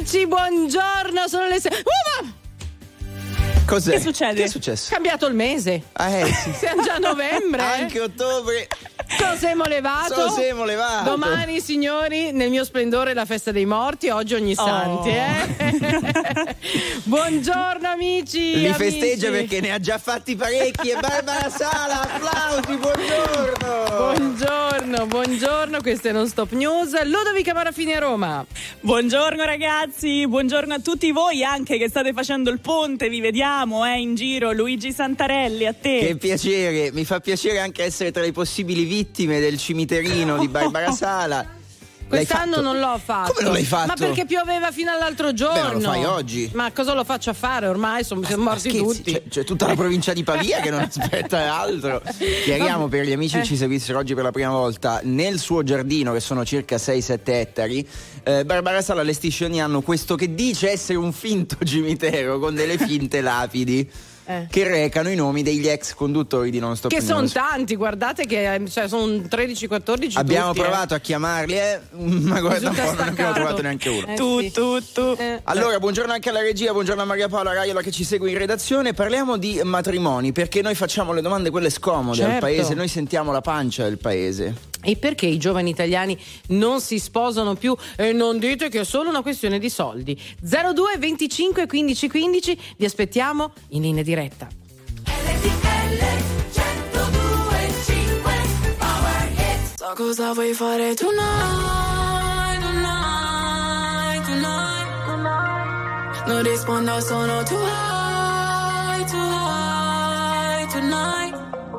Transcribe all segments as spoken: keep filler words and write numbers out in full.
Eccoci, buongiorno, sono le sei. Uh, Cos'è? Che succede? Che è successo? cambiato il mese. Ah, eh, sì. Siamo già a novembre. Anche ottobre. Ci siamo levato. Ci siamo levato. Domani, signori, nel mio splendore la festa dei morti, oggi ogni Oh. santi, eh? Buongiorno amici. Li amici. festeggia perché ne ha già fatti parecchi. E Barbara Sala, applausi, buongiorno. Buongiorno, buongiorno, queste non stop news. Ludovica Marafini a Roma. Buongiorno ragazzi, buongiorno a tutti voi anche che state facendo il ponte, vi vediamo eh, in giro. Luigi Santarelli, a te. Che piacere, mi fa piacere anche essere tra le possibili vittime del cimiterino di Barbara Sala. L'hai Quest'anno fatto? non l'ho fatto. Come non l'hai fatto? Ma perché pioveva fino all'altro giorno. Beh, ma lo fai oggi. Ma cosa lo faccio a fare ormai? Sono, sono morti Scherzi, tutti. C'è, c'è tutta la provincia di Pavia che non aspetta altro. Chiariamo per gli amici che ci seguissero oggi per la prima volta: nel suo giardino, che sono circa sei sette ettari, eh, Barbara Sala allestisce ogni anno questo che dice essere un finto cimitero con delle finte lapidi. Eh. Che recano i nomi degli ex conduttori di Non Stop Che News. sono tanti, guardate che cioè, sono tredici quattordici. Abbiamo tutti, provato eh. a chiamarli, eh, ma guarda un po', non ne abbiamo staccato. trovato neanche uno. Eh, Tu, sì. tu, tu. Eh. Allora, buongiorno anche alla regia, buongiorno a Maria Paola Raiola che ci segue in redazione. Parliamo di matrimoni, perché noi facciamo le domande quelle scomode Certo. al paese, noi sentiamo la pancia del paese. E perché i giovani italiani non si sposano più? E non dite che è solo una questione di soldi. zero due venticinque quindici quindici, vi aspettiamo in linea diretta. So cosa vuoi fare tonight, tonight, tonight. Non rispondo, sono too high, too high, tonight.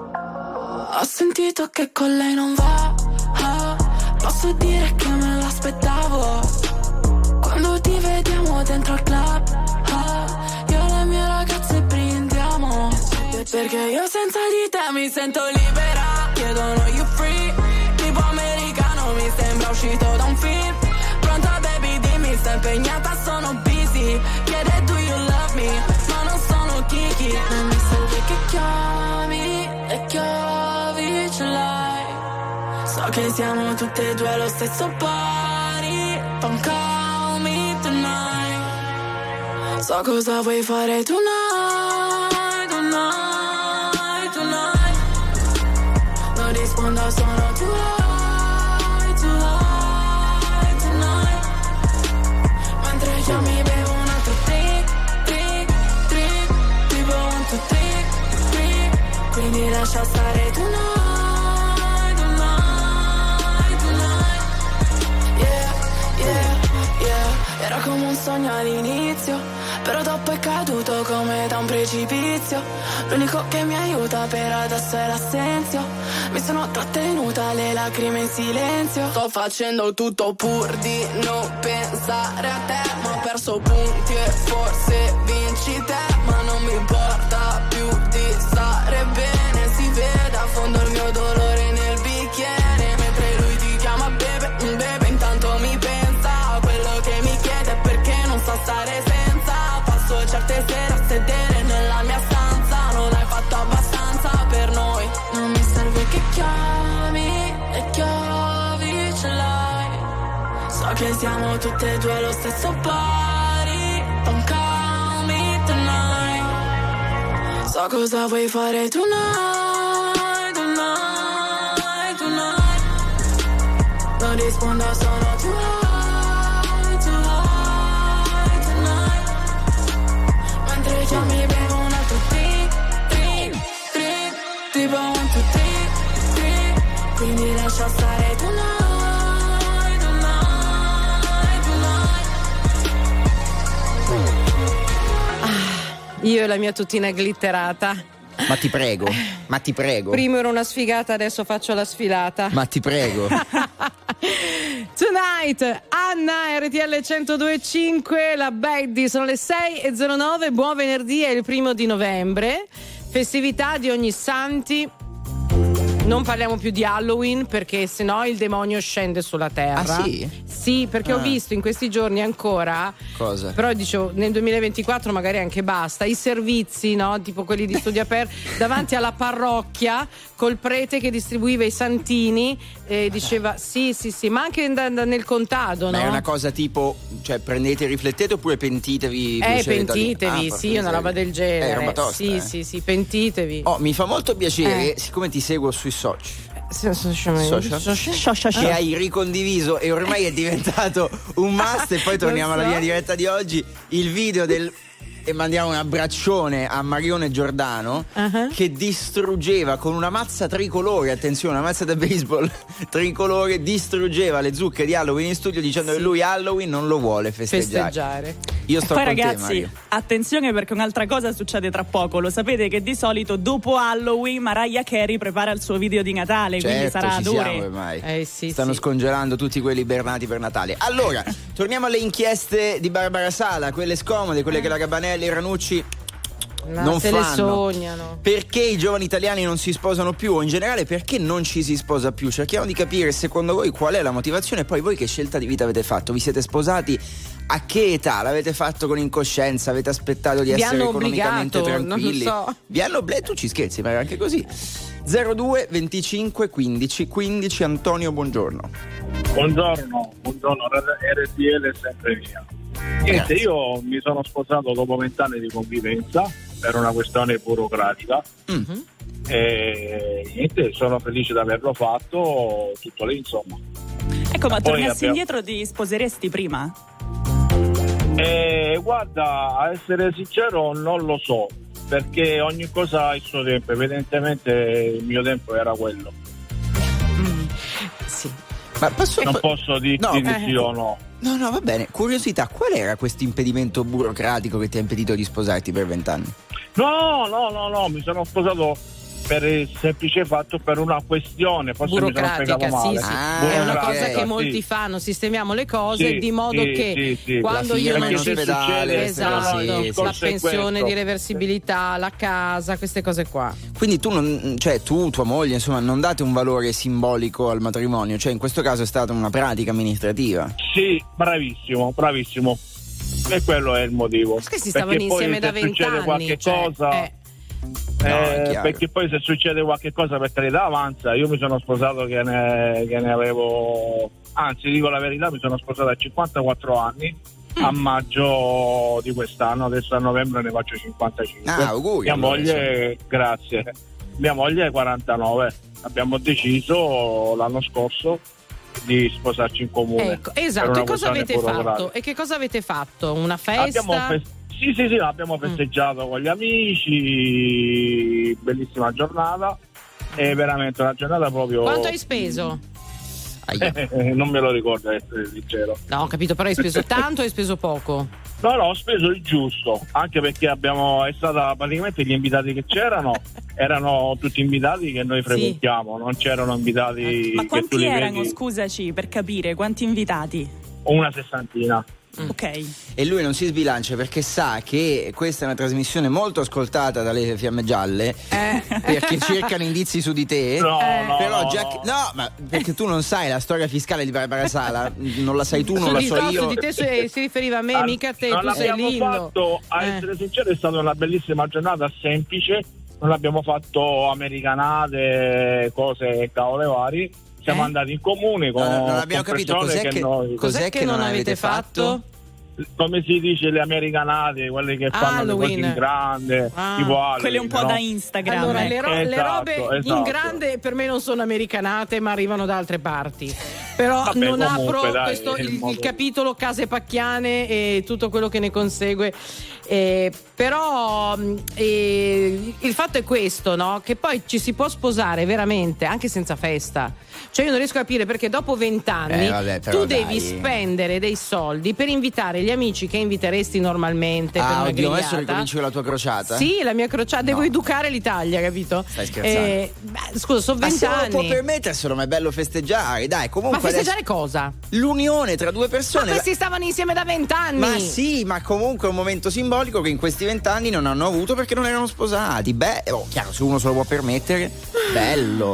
Ho sentito che con lei non va, ah, posso dire che me l'aspettavo. Quando ti vediamo dentro il club, ah, io e le mie ragazze brindiamo. Perché io senza di te mi sento libera. Chiedono you free, tipo americano, mi sembra uscito da un film. Pronta baby, dimmi, stai impegnata, sono busy. Chiede do you love me, ma non sono Kiki. Non mi serve che chiami e chiavi ce l'hai. So che siamo tutte e due allo stesso pari. Don't call me tonight. So cosa vuoi fare tonight, tonight, tonight. Non rispondo, sono too high, too high, tonight. Mentre chiami bevo un altro drink, drink, drink. Tipo un two, three, three. Quindi lascia stare tonight, tonight, tonight. Yeah, yeah, yeah. Era come un sogno all'inizio, però dopo è caduto come da un precipizio. L'unico che mi aiuta per adesso è l'assenzio. Mi sono trattenuta le lacrime in silenzio. Sto facendo tutto pur di non pensare a te, ma ho perso punti e forse vinci te. Ma non mi importa più di stare bene. Si vede a fondo il mio dolore nel bicchiere. Mentre lui ti chiama bebe, bebe, intanto mi pensa a quello che mi chiede perché non sa stare senza. Passo certe sere a sedere nella mia stanza. Non hai fatto abbastanza per noi. Non mi serve che chiami e chiavi ce l'hai. So che siamo tutte e due allo stesso pari. Don't call me tonight. So cosa vuoi fare tonight, tonight, tonight. Non rispondo, sono too high, too high, tonight. Mentre chiami bevo un altro drink, drink, drink. Tipo un two, three, three. Quindi lascia stare tonight, tonight, tonight. Io e la mia tutina glitterata. Ma ti prego, ma ti prego. Prima ero una sfigata, adesso faccio la sfilata. Ma ti prego. Tonight, Anna, R T L centodue e cinque, la Baddi, sono le sei e zero nove, buon venerdì, è il primo di novembre, festività di ogni santi. Non parliamo più di Halloween perché sennò il demonio scende sulla terra. Ah sì? Sì, perché Ah. ho visto in questi giorni ancora. Cosa? Però dicevo nel duemilaventiquattro magari anche basta. I servizi, no? Tipo quelli di Studio Aper davanti alla parrocchia col prete che distribuiva i santini e diceva sì, sì, sì, ma anche da- da- nel contado, Ma no? è una cosa tipo, cioè prendete e riflettete oppure pentitevi? Eh, bruciate da lì? pentitevi, Ah, sì, una roba del genere. È roba tosta, sì, eh. sì, sì, pentitevi. Oh, mi fa molto piacere, Eh. siccome ti seguo sui social, Sì, sì, sì, social, che hai ricondiviso e ormai è diventato un must. E poi torniamo Lo alla so. linea diretta di oggi, il video del... E mandiamo un abbraccione a Marione Giordano, Uh-huh. che distruggeva con una mazza tricolore, attenzione, una mazza da baseball tricolore, distruggeva le zucche di Halloween in studio dicendo Sì. che lui Halloween non lo vuole festeggiare. festeggiare. Io E sto poi con te, ragazzi, Mario. attenzione perché un'altra cosa succede tra poco. Lo sapete che di solito dopo Halloween Mariah Carey prepara il suo video di Natale, quindi Certo, sarà ci ad siamo ore. ormai. Eh, sì, Stanno sì. scongelando tutti quelli ibernati per Natale. Allora, torniamo alle inchieste di Barbara Sala, quelle scomode, quelle che la Gabanelli e Ranucci Ma non se le fanno. sognano. Perché i giovani italiani non si sposano più, o in generale perché non ci si sposa più? Cerchiamo di capire secondo voi qual è la motivazione e poi voi che scelta di vita avete fatto. Vi siete sposati a che età? L'avete fatto con incoscienza? Avete aspettato di Vi essere hanno economicamente obbligato, non lo tranquilli? so. Vi hanno obbligato? Tu ci scherzi, ma è anche così. zero due venticinque quindici quindici. Antonio, buongiorno. Buongiorno, buongiorno, R D L è sempre mia. Niente, Grazie. io mi sono sposato dopo vent'anni di convivenza per una questione burocratica Mm. e niente, sono felice di averlo fatto, tutto lì insomma. Ecco, ma Poi tornassi abbiamo- indietro ti sposeresti prima? E guarda, a essere sincero non lo so, perché ogni cosa ha il suo tempo, evidentemente il mio tempo era quello. Mm. Sì. Ma posso, Non posso dirti No, di eh. sì o no. No, no, va bene. Curiosità, qual era questo impedimento burocratico che ti ha impedito di sposarti per vent'anni? No, no, no, no, mi sono sposato per il semplice fatto, per una questione, forse mi sono spiegato Burocratica, male. sì, sì. Ah, è una ok. cosa che sì. molti fanno, sistemiamo le cose Sì, di modo sì, che sì, sì. quando La io firma non in ci ospedale, esatto, sì, la sì. Discorso è pensione questo. di reversibilità, la casa, queste cose qua. Quindi tu, non, cioè tu, tua moglie, insomma, non date un valore simbolico al matrimonio, cioè in questo caso è stata una pratica amministrativa. Sì, bravissimo, bravissimo. E quello è il motivo. Perché si stavano Perché poi insieme da se succede vent'anni, qualche cioè, cosa, eh. No, eh, è chiaro. perché poi se succede qualche cosa, per carità avanza. Io mi sono sposato che ne, che ne avevo, anzi dico la verità, mi sono sposato a cinquantaquattro anni a maggio di quest'anno, adesso a novembre ne faccio cinquantacinque. Ah, auguri, Mia allora, moglie, grazie. Mia moglie è quarantanove. Abbiamo deciso l'anno scorso di sposarci in comune. Ecco, per esatto. una E cosa questione avete burocratica. fatto? E che cosa avete fatto? Una festa? Abbiamo fes- sì, sì, sì, abbiamo festeggiato con gli amici, bellissima giornata, è veramente una giornata proprio... Quanto hai speso? Aia. non me lo ricordo, a essere sincero. No, ho capito, però hai speso tanto o hai speso poco? No, no, ho speso il giusto, anche perché abbiamo, è stata praticamente gli invitati che c'erano, erano tutti invitati che noi frequentiamo, non c'erano invitati Ma che tu quanti li erano, vedi, scusaci, per capire, quanti invitati? una sessantina. Mm. Ok. E lui non si sbilancia perché sa che questa è una trasmissione molto ascoltata dalle fiamme gialle, Eh. perché cercano indizi su di te. No, Eh. no, Però no, già no. che- no, ma perché tu non sai la storia fiscale di Barbara Sala, non la sai tu, non Su la di, so no, io. su di te si, si riferiva a me, Ah, mica a te, non tu sei l'abbiamo lindo. fatto, a Eh. essere sincero, è stata una bellissima giornata semplice, non abbiamo fatto americanate, cose cavole vari, siamo Eh? andati in comune con, No, no, non abbiamo con capito persone cos'è che, noi, Cos'è che non avete fatto? come si dice, le americanate, quelle che fanno le cose Halloween. in grande, Ah. tipo Halloween, Quelle un po' no? da Instagram. Allora, ecco. le, ro- le Esatto, robe in esatto. grande per me non sono americanate, ma arrivano da altre parti. Però Vabbè, non comunque, apro dai, questo, è il il, modo- il capitolo case pacchiane e tutto quello che ne consegue. Eh, però mh, eh, il fatto è questo, no? Che poi ci si può sposare veramente anche senza festa. Cioè io non riesco a capire perché dopo vent'anni Eh, vabbè, però tu dai. devi spendere dei soldi per invitare gli amici che inviteresti normalmente per Ah, una oddio, adesso grigliata. ricominci con la tua crociata? Sì, la mia crociata, devo No. educare l'Italia, capito? Stai scherzando? Eh, beh, scusa, sono Ma se non può vent'anni. permetterselo, ma è bello festeggiare, dai, Ma comunque festeggiare adesso- cosa? l'unione tra due Ma persone. questi stavano insieme da vent'anni. Ma sì, ma comunque è un momento simbolico che in questi vent'anni non hanno avuto perché non erano sposati. Beh, oh, chiaro, se uno se lo può permettere, bello.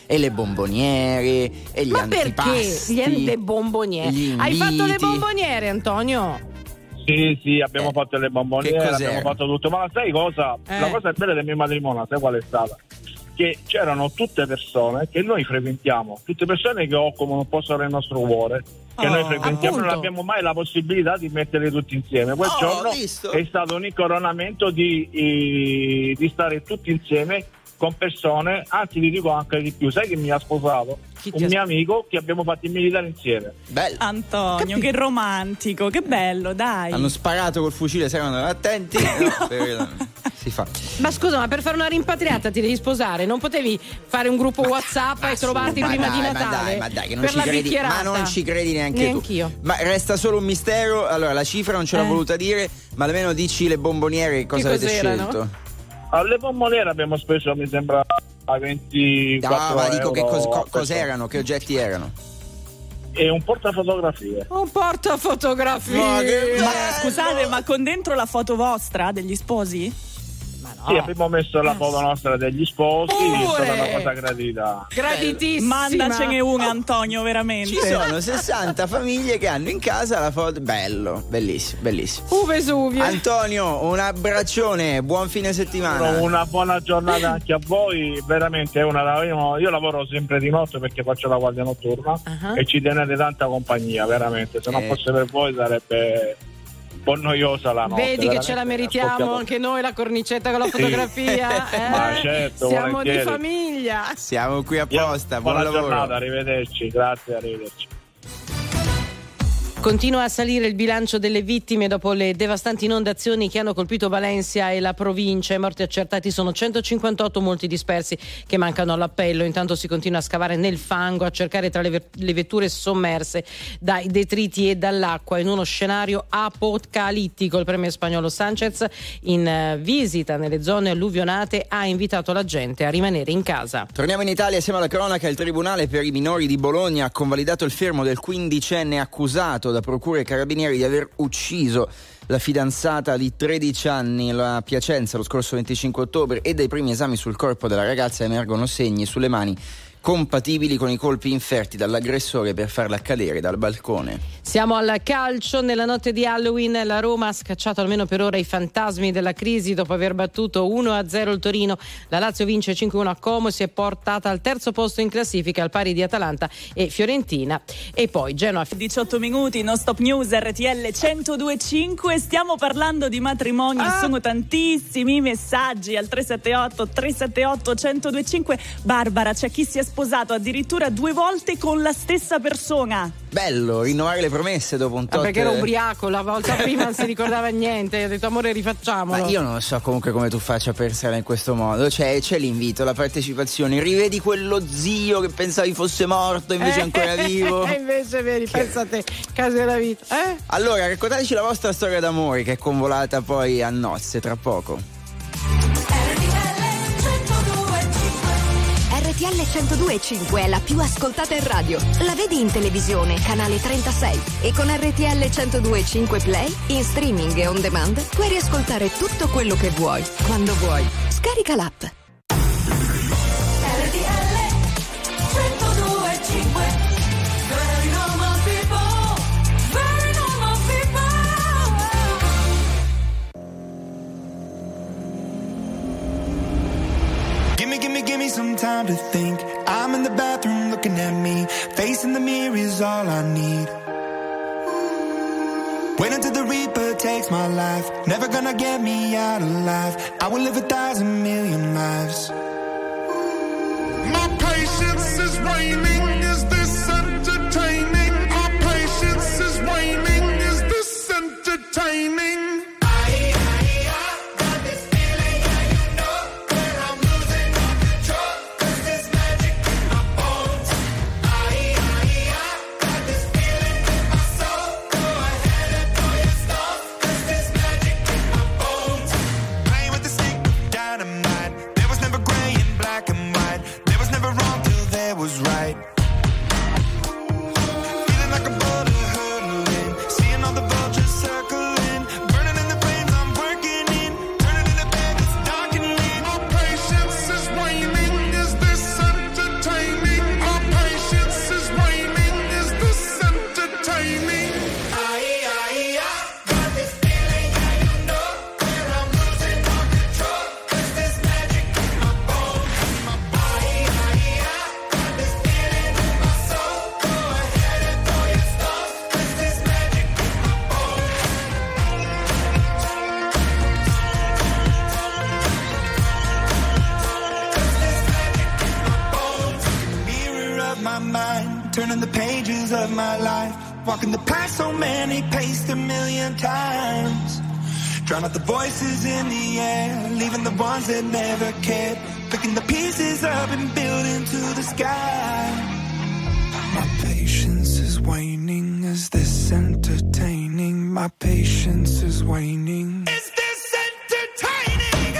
e le bomboniere e gli Ma antipasti. perché gli le bomboniere? Gli Hai fatto le inviti. bomboniere, Antonio? Sì, sì, abbiamo Eh, fatto le che bomboniere, cos'era? abbiamo fatto tutto. Ma sai cosa? Eh. La cosa bella del mio matrimonio, sai qual è stata? Che c'erano tutte persone che noi frequentiamo, tutte persone che occupano un posto nel nostro cuore, che Oh, noi frequentiamo, appunto. non abbiamo mai la possibilità di metterli tutti insieme. Quel Oh, giorno visto? è stato un incoronamento di, eh, di stare tutti insieme con persone, anzi vi dico anche di più, sai che mi ha sposato? Chi ti Un ha- mio amico che abbiamo fatto il militare insieme. Bello. Antonio, che romantico, che bello, dai. Hanno sparato col fucile, saranno attenti. No, per- si fa. Ma scusa, ma per fare una rimpatriata ti devi sposare? Non potevi fare un gruppo WhatsApp e trovarti Ma prima dai, di ma Natale? dai, ma dai, che non per ci la credi, bicchierata? ma non ci credi neanche Neanch'io. tu. Ma resta solo un mistero. Allora, la cifra non ce l'ha Eh. voluta dire, ma almeno dici le bomboniere, che cosa Che avete cos'erano? scelto? Alle bomboniere abbiamo speso, mi sembra, a ventiquattro No, ma dico che euro cos- co- a persona. cos'erano, che oggetti erano? E un portafotografie. Un portafotografie. Ma che Ma bello! scusate, ma con dentro la foto vostra degli sposi? Ma no. Sì, abbiamo messo la foto nostra degli sposi, è stata Pure! una cosa gradita. Graditissima. Mandacene una, Antonio, veramente. Ci sono sessanta famiglie che hanno in casa la foto. Bello, bellissimo, bellissimo. Uh, Vesuvio. Antonio, un abbraccione, buon fine settimana. Una buona giornata anche a voi, veramente è una, io, io lavoro sempre di notte perché faccio la guardia notturna Uh-huh. e ci tenete tanta compagnia, veramente, se non Eh. fosse per voi sarebbe un po' noiosa la notte. Vedi che ce la veramente, meritiamo ascoltiamo. anche noi la cornicetta con la fotografia. eh? Ma certo, Siamo volentieri. di famiglia. Siamo qui apposta, buon Buona lavoro. giornata, arrivederci, grazie, arrivederci. Continua a salire il bilancio delle vittime dopo le devastanti inondazioni che hanno colpito Valencia e la provincia. I morti accertati sono centocinquantotto, molti dispersi che mancano all'appello. Intanto si continua a scavare nel fango, a cercare tra le, ver- le vetture sommerse dai detriti e dall'acqua in uno scenario apocalittico. Il premier spagnolo Sánchez, in eh, visita nelle zone alluvionate, ha invitato la gente a rimanere in casa. Torniamo in Italia, siamo alla cronaca. Il Tribunale per i minori di Bologna ha convalidato il fermo del quindicenne accusato da procure e carabinieri di aver ucciso la fidanzata di tredici anni a Piacenza lo scorso venticinque ottobre, e dai primi esami sul corpo della ragazza emergono segni sulle mani compatibili con i colpi inferti dall'aggressore per farla cadere dal balcone. Siamo al calcio. Nella notte di Halloween la Roma ha scacciato almeno per ora i fantasmi della crisi dopo aver battuto uno a zero il Torino. La Lazio vince cinque a uno a Como, si è portata al terzo posto in classifica al pari di Atalanta e Fiorentina. E poi Genoa. diciotto minuti, non stop news, R T L centodue e cinque. Stiamo parlando di matrimoni, Ah. sono tantissimi messaggi al tre sette otto tre sette otto centodue e cinque. Barbara, c'è chi si è sposato addirittura due volte con la stessa persona. Bello, rinnovare le promesse dopo un Ah, tot. perché era ubriaco, la volta prima non si ricordava niente, ha detto amore rifacciamolo. Ma io non so comunque come tu faccia a pensare in questo modo. Cioè, c'è l'invito, la partecipazione. Rivedi quello zio che pensavi fosse morto, invece è ancora vivo. E invece vedi, pensa a te, caso della vita. Eh? Allora, raccontateci la vostra storia d'amore che è convolata poi a nozze tra poco. R T L centodue e cinque è la più ascoltata in radio. La vedi in televisione, canale trentasei. E con R T L centodue e cinque Play, in streaming e on demand, puoi riascoltare tutto quello che vuoi, quando vuoi. Scarica l'app. R T L centodue e cinque. Very normal people, very normal people. Gimme, gimme, gimme some time to think. I'm in the bathroom looking at me. Facing the mirror is all I need. Wait until the Reaper takes my life. Never gonna get me out alive. I will live a thousand million lives. My patience is waning. Is this entertaining? Our patience is waning. Is this entertaining? Playing with the stick of dynamite. There was never gray and black and white. There was never wrong till there was right. turning the pages of my life, walking the path so many paced a million times. Drown out the voices in the air, leaving the ones that never cared, picking the pieces up and building to the sky. My patience is waning, is this entertaining? My patience is waning. Is this entertaining?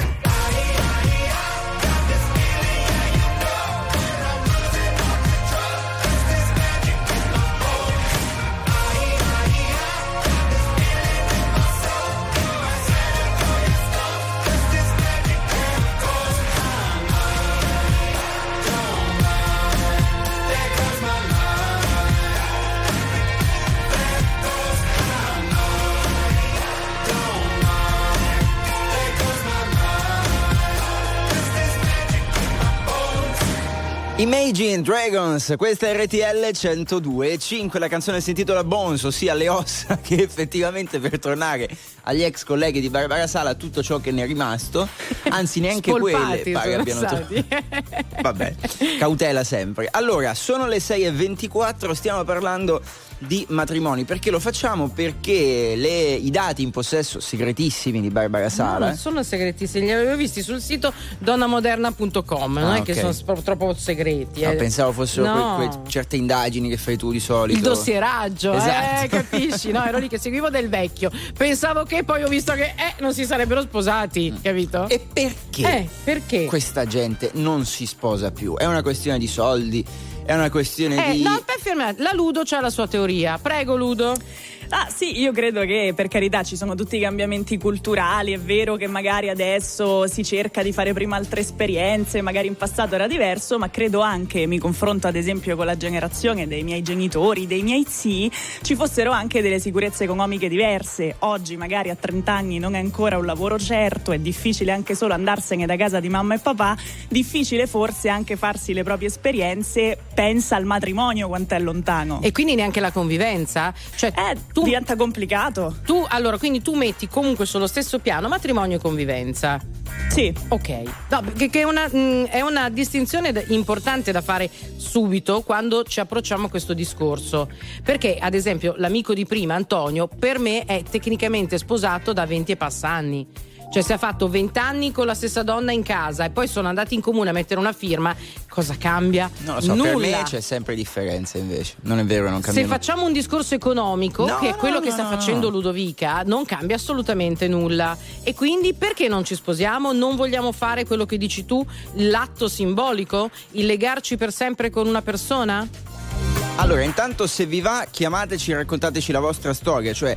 Imagine Dragons, questa è R T L centodue e cinque, la canzone si intitola Bones, ossia le ossa che effettivamente per tornare agli ex colleghi di Barbara Sala tutto ciò che ne è rimasto, anzi neanche quelle pare abbiano to- vabbè, cautela sempre. Allora, sono le sei e ventiquattro, stiamo parlando di matrimoni. Perché lo facciamo? Perché le, i dati in possesso segretissimi di Barbara Sala, no, non sono segretissimi, li avevo visti sul sito donna moderna punto com, non ah, è che okay. sono troppo segreti, eh. No, pensavo fossero no. que, que, certe indagini che fai tu di solito, il dossieraggio, esatto. eh, capisci? No, ero lì che seguivo Del Vecchio, pensavo che poi ho visto che eh, non si sarebbero sposati, capito? E perché? Eh, perché? Questa gente non si sposa più? È una questione di soldi? È una questione eh, di... No, per fermare, la Ludo c'ha la sua teoria. Prego, Ludo. Ah sì, io credo che, per carità, ci sono tutti i cambiamenti culturali. È vero che magari adesso si cerca di fare prima altre esperienze, magari in passato era diverso, ma credo anche, mi confronto ad esempio con la generazione dei miei genitori, dei miei zii, ci fossero anche delle sicurezze economiche diverse. Oggi magari a trenta anni non è ancora un lavoro certo, è difficile anche solo andarsene da casa di mamma e papà, difficile forse anche farsi le proprie esperienze. Pensa al matrimonio quanto è lontano. E quindi neanche la convivenza? Cioè, eh, tu, diventa complicato. Tu, allora, quindi tu metti comunque sullo stesso piano matrimonio e convivenza. Sì. Ok. No, che, che è, una, mh, è una distinzione d- importante da fare subito quando ci approcciamo a questo discorso. Perché, ad esempio, l'amico di prima, Antonio, per me è tecnicamente sposato da venti e passa anni. Cioè, se ha fatto venti anni con la stessa donna in casa e poi sono andati in comune a mettere una firma, cosa cambia? Non lo so, nulla. Per me c'è sempre differenza invece. Non è vero, non cambia. Se facciamo un discorso economico, no, che è quello no, che sta no, facendo no. Ludovica, non cambia assolutamente nulla. E quindi perché non ci sposiamo? Non vogliamo fare quello che dici tu, l'atto simbolico? Il legarci per sempre con una persona? Allora, intanto, se vi va, chiamateci e raccontateci la vostra storia, cioè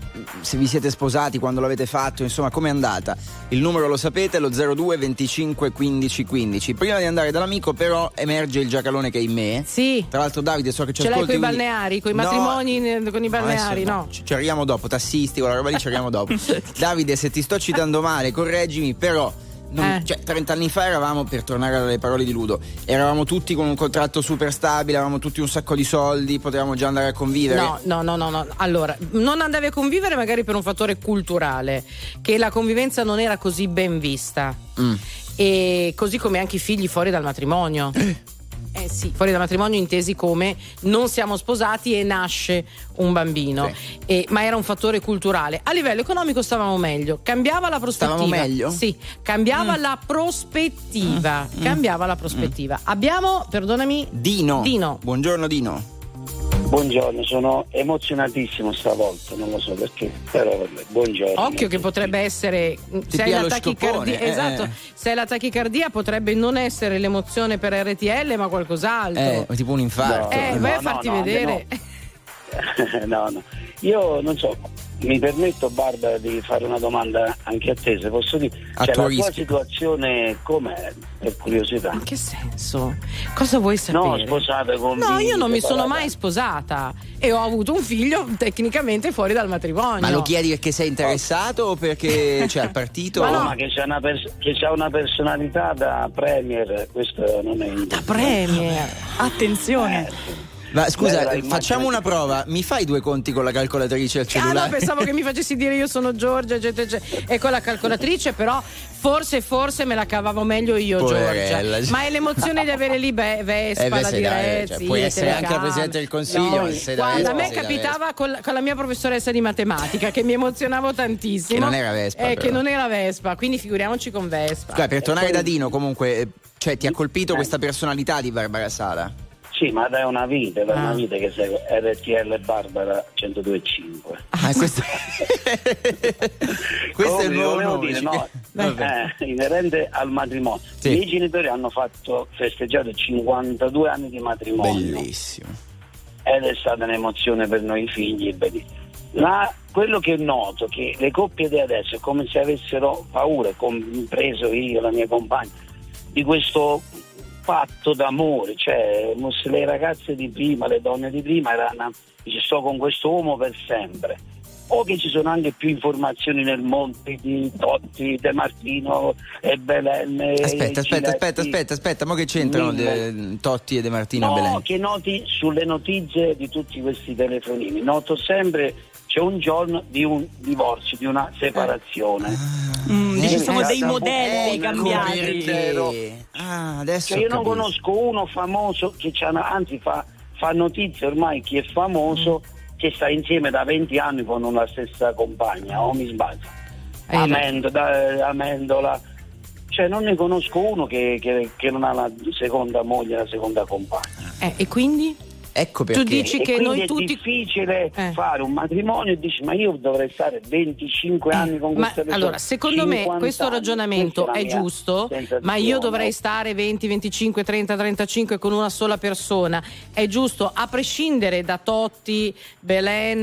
se vi siete sposati, quando l'avete fatto, insomma, com'è andata. Il numero lo sapete, lo zero due venticinque quindici quindici. Prima di andare dall'amico però emerge il giacalone che è in me. Sì. Tra l'altro Davide, so che ci Ce ascolti. l'hai coi quindi... balneari, coi no, matrimoni con i balneari, no, no. Ci, ci arriviamo dopo, tassisti, quella roba lì ci arriviamo dopo. Davide, se ti sto citando male, correggimi, però non, eh. cioè, trenta anni fa eravamo, per tornare alle parole di Ludo, eravamo tutti con un contratto super stabile, avevamo tutti un sacco di soldi, potevamo già andare a convivere. No, no, no, no, no. Allora, non andavi a convivere magari per un fattore culturale, che la convivenza non era così ben vista. Mm. E così come anche i figli fuori dal matrimonio. Eh sì, fuori dal matrimonio intesi come non siamo sposati e nasce un bambino, sì. e, ma era un fattore culturale. A livello economico stavamo meglio, cambiava la prospettiva. Stavamo meglio? Sì, cambiava mm. la prospettiva, mm. cambiava la prospettiva. Mm. Abbiamo, perdonami, Dino. Dino. Buongiorno Dino. Buongiorno, sono emozionatissimo stavolta, non lo so perché, però vabbè, buongiorno. Occhio che potrebbe essere, se hai la tachicardia, eh, esatto, eh. se hai la tachicardia potrebbe non essere l'emozione per R T L ma qualcos'altro. Eh, tipo un infarto. Eh, no, vai no, a farti no, vedere. No. no, no, io non so, mi permetto Barbara di fare una domanda anche a te, se posso dire, A cioè tuo la rischio. tua situazione com'è, per curiosità? In che senso? Cosa vuoi sapere? No, sposata con No, io non mi sono separata. mai sposata e ho avuto un figlio tecnicamente fuori dal matrimonio. Ma lo chiedi perché sei interessato o perché c'è il partito? Ma No, no. ma che c'ha una, pers- che c'ha una personalità da premier, questo non è Da premier. Attenzione. Eh, Ma scusa, Beh, facciamo una prova. Mi fai due conti con la calcolatrice al cellulare? Ah no, pensavo che mi facessi dire io sono Giorgia, eccetera, eccetera. E con la calcolatrice però forse forse me la cavavo meglio io, Poverella. Giorgia. Ma è l'emozione di avere lì Be- Vespa, Eh, beh, la se dai, direzza, cioè, puoi essere anche la Presidente del Consiglio, ma sei da guarda, a Vespa, me sei da capitava con la, con la mia professoressa di matematica che mi emozionavo tantissimo. Che non era Vespa, Eh, però. che non era Vespa, quindi figuriamoci con Vespa. Scusa, per tornare poi- da Dino, comunque, eh, cioè ti ha colpito Eh. questa personalità di Barbara Sala? Sì, ma da una vita, da Ah. una vita che segue R T L Barbara centodue e cinque. Ah, questo, questo è il nuovo volevo nome. dire, no, Vabbè. eh, inerente al matrimonio. Sì. I miei genitori hanno fatto festeggiato cinquantadue anni di matrimonio. Bellissimo. Ed è stata un'emozione per noi figli. La, quello che noto è che le coppie di adesso è come se avessero paura, compreso io, la mia compagna, di questo patto d'amore, cioè le ragazze di prima, le donne di prima erano, dice, sto con questo uomo per sempre, o che ci sono anche più informazioni nel mondo di Totti, De Martino e Belen. Aspetta, aspetta, e Giletti. aspetta, aspetta, aspetta, ma che c'entrano Mille. de- Totti e De Martino No, e Belen? che noti sulle notizie di tutti questi telefonini, noto sempre c'è un giorno di un divorzio, di una separazione. Mm, dici, Eh, sono dei ecco modelli perché. cambiati. Ah, adesso Cioè, io ho non capito. conosco uno famoso che c'ha una- anzi fa, fa notizie ormai chi è famoso che sta insieme da venti anni con una stessa compagna, o mi sbaglio? Hai ragione. Amendola, Amendola. Cioè non ne conosco uno che, che- che non ha la seconda moglie, la seconda compagna. Eh, e quindi? Ecco perché. Tu dici E che quindi noi è tutti difficile Eh. fare un matrimonio e dici ma io dovrei stare venticinque anni con Ma questa persona. allora, secondo me cinquanta questo anni. ragionamento Questa è la mia giusto, sensazione. ma io dovrei stare venti, venticinque, trenta, trentacinque con una sola persona. È giusto, a prescindere da Totti, Belen,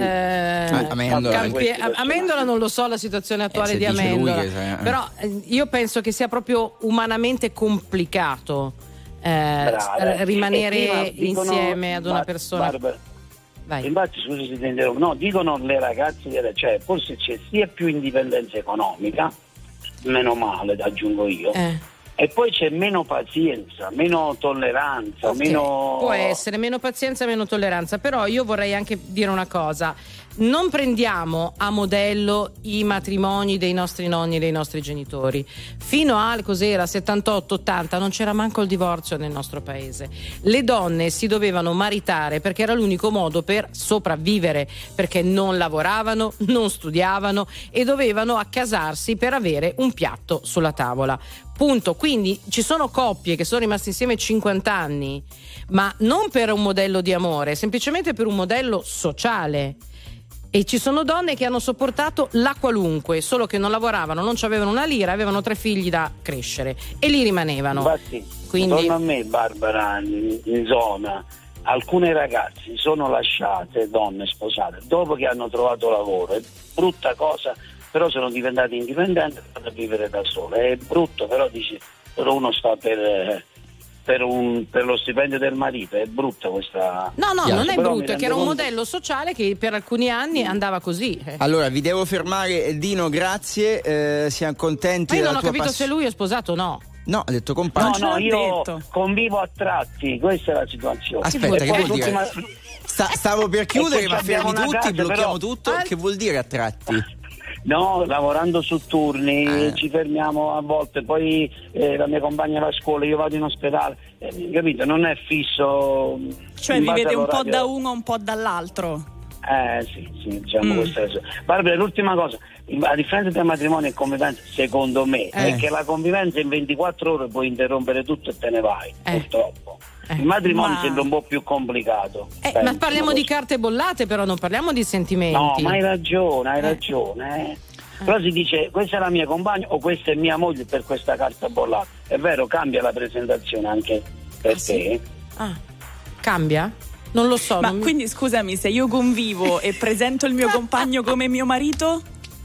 eh, Amendola. Campie- Questo Amendola non lo so la situazione attuale se di dice lui Amendola, che sa- eh. però eh, io penso che sia proprio umanamente complicato eh, Brava. rimanere E prima dicono- insieme ad una Bar- persona. Barbara, Vai. infatti scusi se ti interrompo, no, dicono le ragazze, di adesso, cioè forse c'è sia più indipendenza economica, meno male, aggiungo io, Eh. e poi c'è meno pazienza, meno tolleranza, Ok, meno... può essere meno pazienza, meno tolleranza, però io vorrei anche dire una cosa: non prendiamo a modello i matrimoni dei nostri nonni e dei nostri genitori. Fino al cos'era settantotto ottanta non c'era manco il divorzio nel nostro paese. Le donne si dovevano maritare perché era l'unico modo per sopravvivere, perché non lavoravano, non studiavano e dovevano accasarsi per avere un piatto sulla tavola. Punto. Quindi ci sono coppie che sono rimaste insieme cinquanta anni, ma non per un modello di amore, semplicemente per un modello sociale. E ci sono donne che hanno sopportato la qualunque, solo che non lavoravano, non avevano una lira, avevano tre figli da crescere e lì rimanevano. Infatti, Quindi- intorno a me, Barbara, in, in zona, alcune ragazze sono lasciate, donne sposate, dopo che hanno trovato lavoro. È brutta cosa, però sono diventate indipendenti e vanno a vivere da sole. È brutto, però dici, però uno sta per... eh, Per, un, per lo stipendio del marito, è brutta questa. No, no, Chiaro. non è Però mi brutto, è rendo che era un conto- modello sociale che per alcuni anni andava così. Eh. Allora, vi devo fermare, Dino, grazie. Eh, siamo contenti Ma io della non ho tua capito passione. se lui è sposato o no. No, ha detto No, compagno. ce no, l'ha io detto. convivo a tratti, questa è la situazione. Aspetta, E che poi vuol dire? l'ultima- Sta- stavo per chiudere, E poi ma fermi abbiamo una tutti, casa, blocchiamo però- tutto. Ah. Che vuol dire a tratti? No, lavorando su turni, Eh. ci fermiamo a volte, poi eh, la mia compagna va a scuola, io vado in ospedale, eh, capito? Non è fisso. Cioè in base vivete un po' all'orario. da uno, un po' dall'altro. Eh sì, sì, diciamo Mm. questa è la- Barbara, l'ultima cosa, a differenza tra matrimonio e convivenza, secondo me, Eh. è che la convivenza in ventiquattro ore puoi interrompere tutto e te ne vai, Eh. purtroppo. Eh. Il matrimonio Ma- sembra un po' più complicato. Eh, penso, ma parliamo non di lo so. carte bollate, però non parliamo di sentimenti. No, ma hai ragione, hai Eh. ragione. eh. Però si dice questa è la mia compagna o questa è mia moglie per questa carta bollata. È vero, cambia la presentazione anche per Ah, sì? te. Ah, cambia? Non lo so. Ma non mi- quindi scusami, se io convivo e presento il mio compagno come mio marito?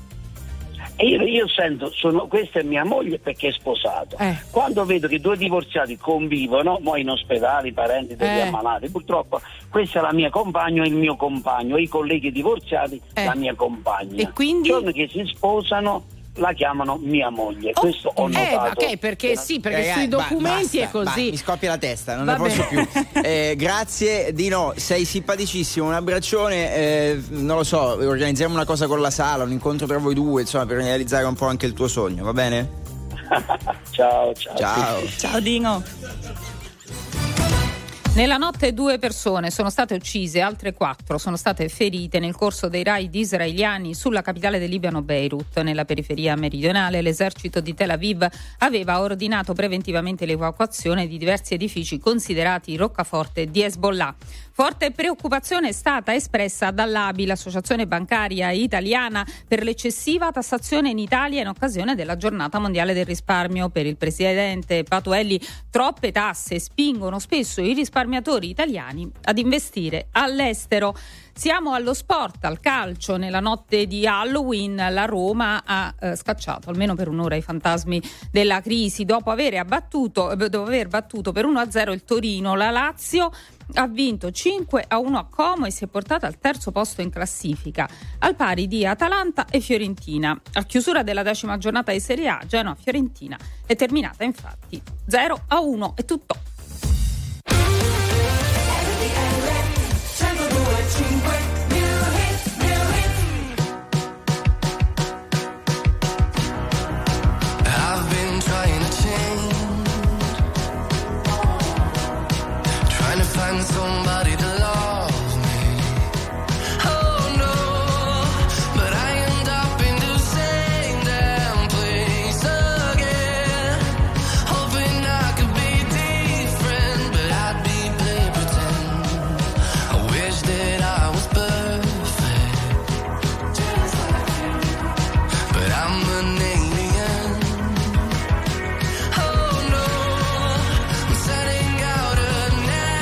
E io, io sento, sono, questa è mia moglie perché è sposato. Eh. Quando vedo che due divorziati convivono, mo in ospedali, parenti degli Eh. ammalati, purtroppo questa è la mia compagna e il mio compagno, e i colleghi divorziati Eh. la mia compagna. E quindi? Il giorno che si sposano la chiamano mia moglie. Oh, Questo ho notato. Eh, ok, perché sì, perché eh, sui documenti basta, è così. Basta, mi scoppia la testa, non Va ne posso bene. più. Eh, grazie Dino, sei simpaticissimo, un abbraccione, eh, non lo so, organizziamo una cosa con la sala, un incontro tra voi due, insomma, per realizzare un po' anche il tuo sogno, va bene? Ciao, ciao. Ciao. Ciao Dino. Nella notte due persone sono state uccise, altre quattro sono state ferite nel corso dei raid israeliani sulla capitale del Libano, Beirut. Nella periferia meridionale l'esercito di Tel Aviv aveva ordinato preventivamente l'evacuazione di diversi edifici considerati roccaforte di Hezbollah. Forte preoccupazione è stata espressa dall'A B I, l'Associazione Bancaria Italiana, per l'eccessiva tassazione in Italia in occasione della Giornata Mondiale del Risparmio. Per il presidente Patuelli, troppe tasse spingono spesso i risparmiatori italiani ad investire all'estero. Siamo allo sport, al calcio. Nella notte di Halloween la Roma ha eh, scacciato almeno per un'ora i fantasmi della crisi dopo aver abbattuto, dopo aver battuto per uno a zero il Torino. La Lazio ha vinto cinque a uno a Como e si è portata al terzo posto in classifica, al pari di Atalanta e Fiorentina. A chiusura della decima giornata di Serie A, Genoa-Fiorentina è terminata infatti zero a uno. È tutto. Find somebody to love me. Oh no, but I end up in the same damn place again. Hoping I could be different, but I'd be play pretend. I wish that I was perfect, but I'm an alien. Oh no, I'm setting out a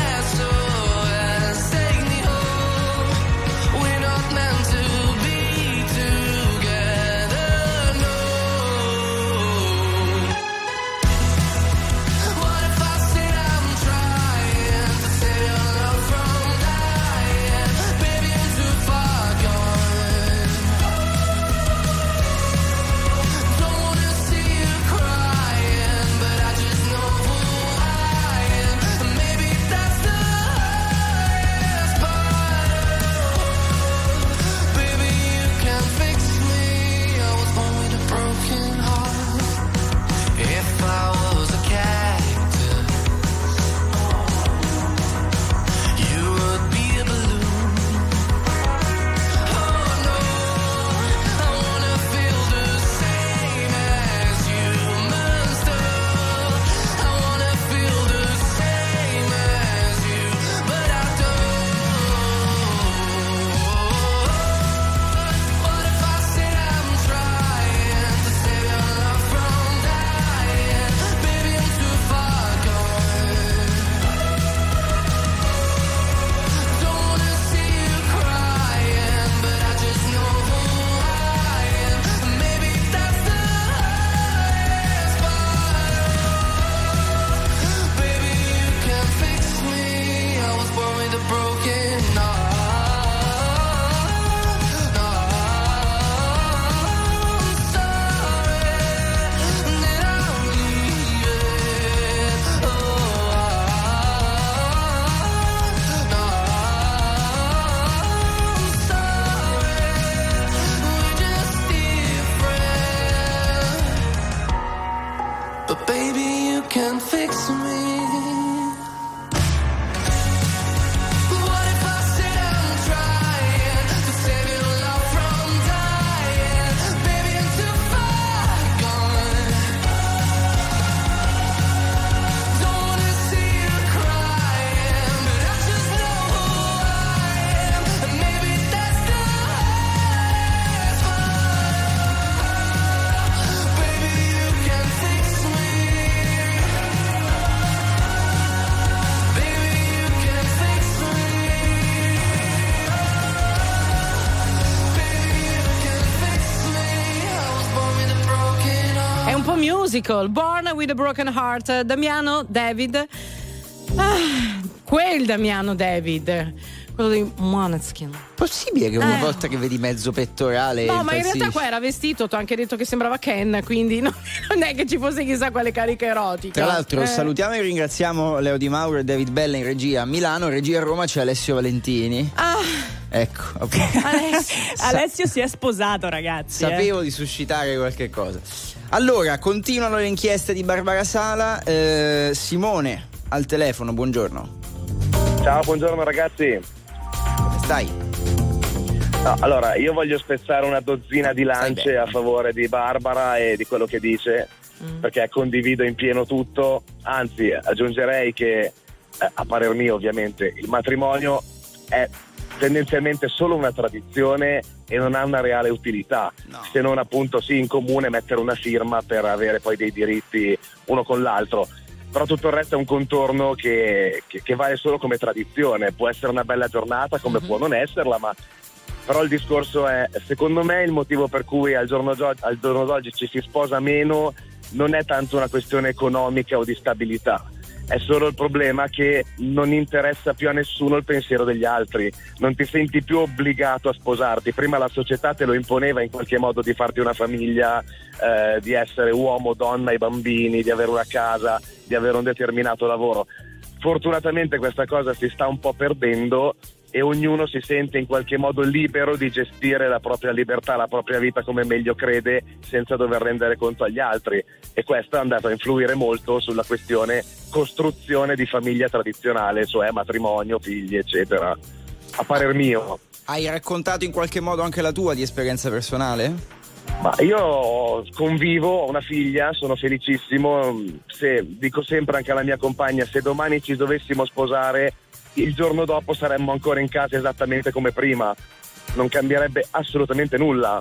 can fix me. Musical, Born with a Broken Heart, Damiano David. Ah, quel Damiano David. quello dei Måneskin. Possibile che una Eh. volta che vedi mezzo pettorale No, ma in realtà impazzisci? qua era vestito, ti ho anche detto che sembrava Ken, quindi non, non è che ci fosse chissà quale carica erotica. Tra l'altro Eh. salutiamo e ringraziamo Leo Di Mauro e David Bella in regia a Milano, regia a Roma c'è Alessio Valentini. Ah, Ecco, ok. Alessio. Alessio si è sposato, ragazzi. eh. Sapevo di suscitare qualche cosa. Allora, continuano le inchieste di Barbara Sala. Eh, Simone al telefono, buongiorno. Ciao, buongiorno ragazzi. Come stai? No, allora, io voglio spezzare una dozzina di lance bene. a favore di Barbara e di quello che dice, Mm. perché condivido in pieno tutto. Anzi, aggiungerei che, eh, a parer mio ovviamente, il matrimonio è tendenzialmente solo una tradizione e non ha una reale utilità, No. se non appunto sì in comune mettere una firma per avere poi dei diritti uno con l'altro. Però tutto il resto è un contorno che, che, che vale solo come tradizione. Può essere una bella giornata come Mhm. può non esserla, ma però il discorso è, secondo me il motivo per cui al giorno, gio- al giorno d'oggi ci si sposa meno non è tanto una questione economica o di stabilità, è solo il problema che non interessa più a nessuno il pensiero degli altri, non ti senti più obbligato a sposarti. Prima la società te lo imponeva in qualche modo di farti una famiglia, eh, di essere uomo, donna, i bambini, di avere una casa, di avere un determinato lavoro. Fortunatamente questa cosa si sta un po' perdendo e ognuno si sente in qualche modo libero di gestire la propria libertà, la propria vita come meglio crede, senza dover rendere conto agli altri, e questo è andato a influire molto sulla questione costruzione di famiglia tradizionale, cioè matrimonio, figli eccetera, a parer mio. Hai raccontato in qualche modo anche la tua di esperienza personale? Ma io convivo, ho una figlia, sono felicissimo. Se dico sempre anche alla mia compagna, se domani ci dovessimo sposare, il giorno dopo saremmo ancora in casa esattamente come prima, non cambierebbe assolutamente nulla.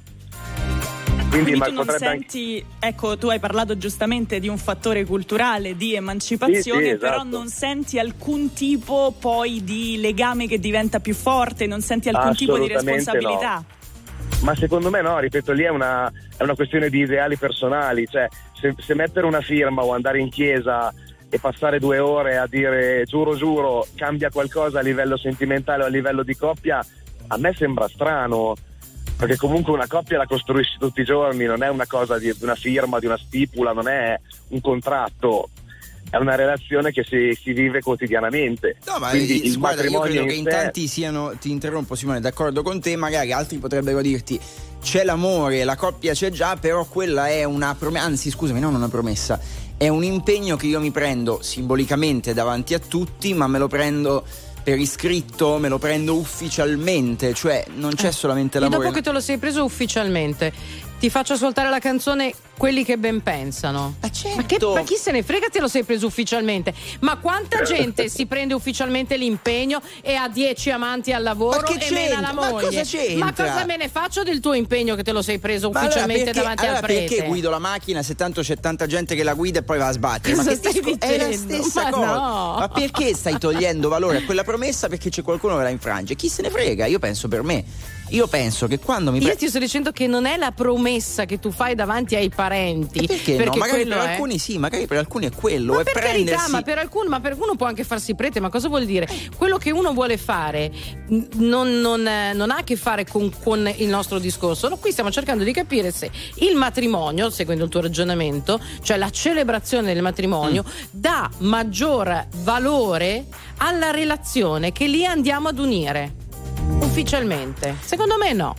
Quindi, Quindi ma tu non potrebbe anche... senti, ecco, tu hai parlato giustamente di un fattore culturale, di emancipazione, Sì, sì, però esatto. non senti alcun tipo poi di legame che diventa più forte, non senti alcun tipo di Assolutamente responsabilità. Ma secondo me no, ripeto, lì è una, è una questione di ideali personali, cioè se, se mettere una firma o andare in chiesa e passare due ore a dire giuro giuro cambia qualcosa a livello sentimentale o a livello di coppia, a me sembra strano, perché comunque una coppia la costruisci tutti i giorni, non è una cosa di una firma, di una stipula, non è un contratto, è una relazione che si, si vive quotidianamente. No, ma Quindi eh, il guarda, io matrimonio credo che in sé- tanti siano, ti interrompo Simone, d'accordo con te, magari altri potrebbero dirti c'è l'amore, la coppia c'è già, però quella è una promessa, anzi scusami, non una promessa, è un impegno che io mi prendo simbolicamente davanti a tutti, ma me lo prendo per iscritto, me lo prendo ufficialmente, cioè non c'è solamente E l'amore. dopo che te lo sei preso ufficialmente, ti faccio ascoltare la canzone Quelli che ben pensano. Ma certo. Ma, che, ma chi se ne frega, te lo sei preso ufficialmente? Ma quanta gente si prende ufficialmente l'impegno e ha dieci amanti al lavoro Ma che e mena la c'entra? Ma moglie? cosa c'entra? Ma cosa me ne faccio del tuo impegno che te lo sei preso Ma allora ufficialmente perché, davanti allora al prete? perché guido la macchina se tanto c'è tanta gente che la guida e poi va a sbattere? Cosa Ma che stai disco- è la dicendo? stessa Ma cosa. no. Ma perché stai togliendo valore a quella promessa perché c'è qualcuno che la infrange? Chi se ne frega? Io penso per me. Io penso che quando mi Io pre- ti sto dicendo che non è la promessa che tu fai davanti ai parenti. perché, no? perché Magari quello per è- alcuni sì, magari per alcuni è quello. Ma è per prendersi... carità, ma per alcuni, ma per uno può anche farsi prete, ma cosa vuol dire? Quello che uno vuole fare n- non, non, eh, non ha a che fare con, con il nostro discorso. No, qui stiamo cercando di capire se il matrimonio, seguendo il tuo ragionamento, cioè la celebrazione del matrimonio, Mm. dà maggior valore alla relazione che lì andiamo ad unire ufficialmente. Secondo me no.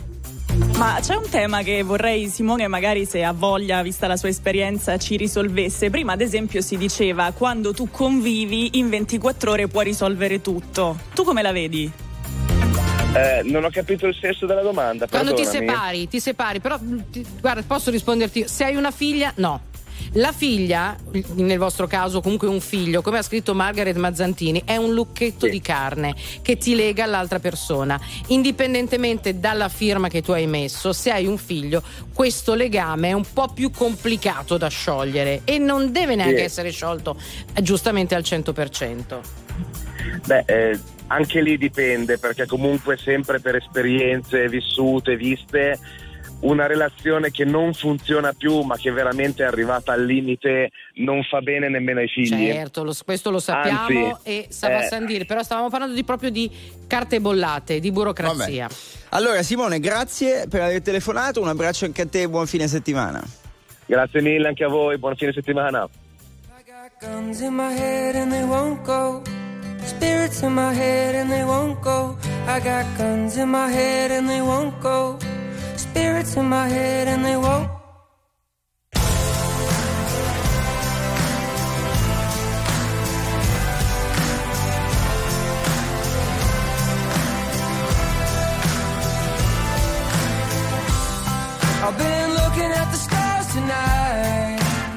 Ma c'è un tema che vorrei, Simone, magari se ha voglia, vista la sua esperienza, ci risolvesse. Prima, ad esempio, si diceva quando tu convivi in ventiquattro ore puoi risolvere tutto. Tu come la vedi? Eh, non ho capito il senso della domanda. Quando ti perdonami. separi, ti separi, però ti- guarda, posso risponderti, se hai una figlia, no. La figlia, nel vostro caso comunque un figlio, come ha scritto Margaret Mazzantini, è un lucchetto Sì. di carne che ti lega all'altra persona. Indipendentemente dalla firma che tu hai messo, se hai un figlio, questo legame è un po' più complicato da sciogliere e non deve neanche Sì. essere sciolto eh, giustamente al cento per cento. Beh, eh, anche lì dipende, perché comunque sempre per esperienze vissute, viste, una relazione che non funziona più, ma che veramente è arrivata al limite, non fa bene nemmeno ai figli. Certo, lo, questo lo sappiamo. Anzi, e Sava eh, Sandir, però stavamo parlando di, proprio di carte bollate, di burocrazia. Vabbè. Allora Simone, grazie per aver telefonato, un abbraccio anche a te e buon fine settimana. Grazie mille anche a voi, buon fine settimana. Guns in my head and they won't go. Spirits in my head and they won't go. I got guns in my head and they won't go. Spirits in my head and they won't. I've been looking at the stars tonight.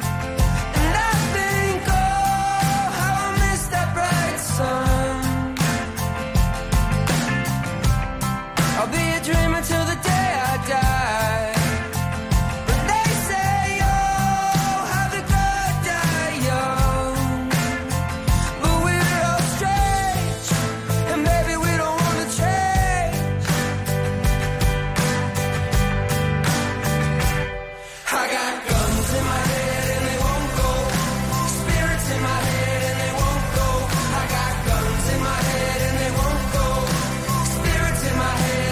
I'll be a dreamer till the day I die. But they say, oh, have a good die young. But we're all strange, and baby we don't wanna change. I got guns in my head and they won't go. Spirits in my head and they won't go. I got guns in my head and they won't go. Spirits in my head.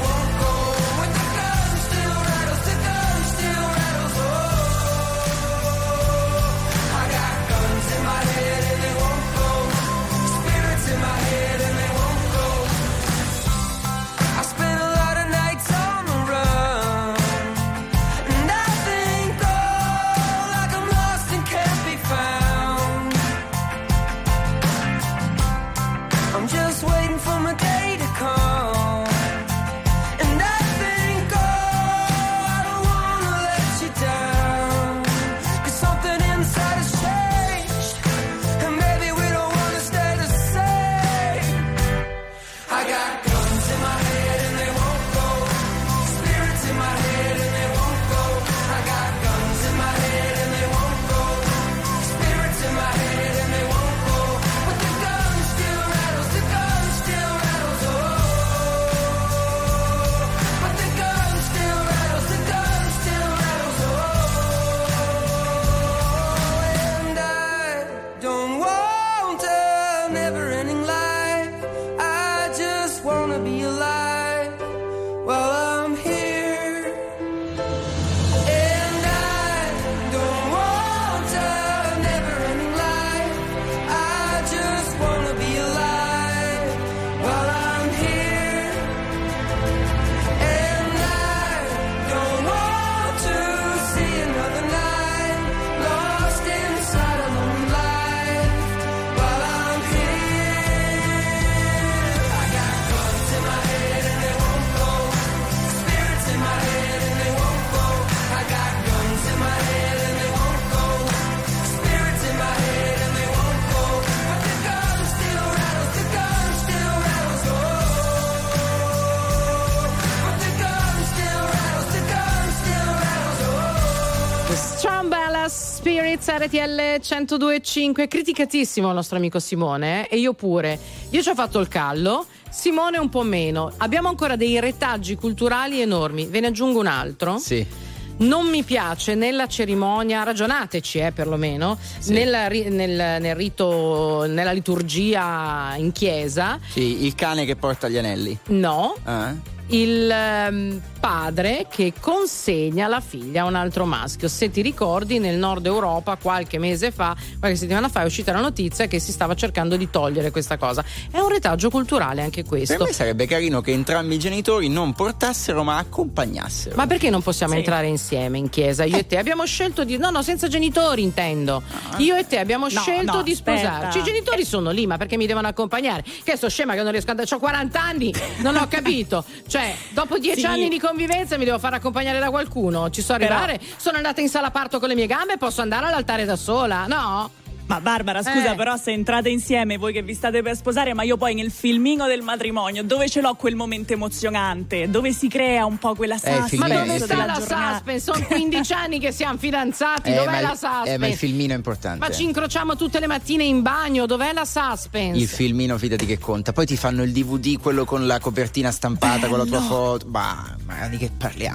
Spirits, R T L centodue e cinque, criticatissimo il nostro amico Simone, eh? E io pure. Io ci ho fatto il callo, Simone un po' meno. Abbiamo ancora dei retaggi culturali enormi. Ve ne aggiungo un altro. Sì. Non mi piace nella cerimonia, ragionateci eh, perlomeno, sì. nel, nel, nel rito, nella liturgia in chiesa. Sì, il cane che porta gli anelli. No. Eh? Il um, padre che consegna la figlia a un altro maschio. Se ti ricordi, nel nord Europa qualche mese fa, qualche settimana fa è uscita la notizia che si stava cercando di togliere questa cosa. È un retaggio culturale anche questo. Per me sarebbe carino che entrambi i genitori non portassero ma accompagnassero. Ma perché non possiamo sì. entrare insieme in chiesa? Io e te abbiamo scelto di no no senza genitori intendo. Ah. Io e te abbiamo no, scelto no, di sposarci. aspetta. I genitori sono lì, ma perché mi devono accompagnare? Che sto scema che non riesco a andare. C'ho quaranta anni, non ho capito. Cioè, dopo dieci Sì. anni di convivenza mi devo far accompagnare da qualcuno. Ci so arrivare, Però... sono andata in sala parto con le mie gambe, posso andare all'altare da sola, no? Ma Barbara, scusa, Eh. però se entrate insieme voi che vi state per sposare, ma io poi nel filmino del matrimonio, dove ce l'ho quel momento emozionante? Dove si crea un po' quella suspense? Ma dove filmino sta della la giornata? suspense? Sono quindici anni che siamo fidanzati, Eh, dov'è ma la il- suspense? Eh, ma il filmino è importante. Ma ci incrociamo tutte le mattine in bagno, dov'è la suspense? Il filmino, fidati che conta. Poi ti fanno il D V D, quello con la copertina stampata, Eh, con la tua no. foto. Bah, ma di che parliamo?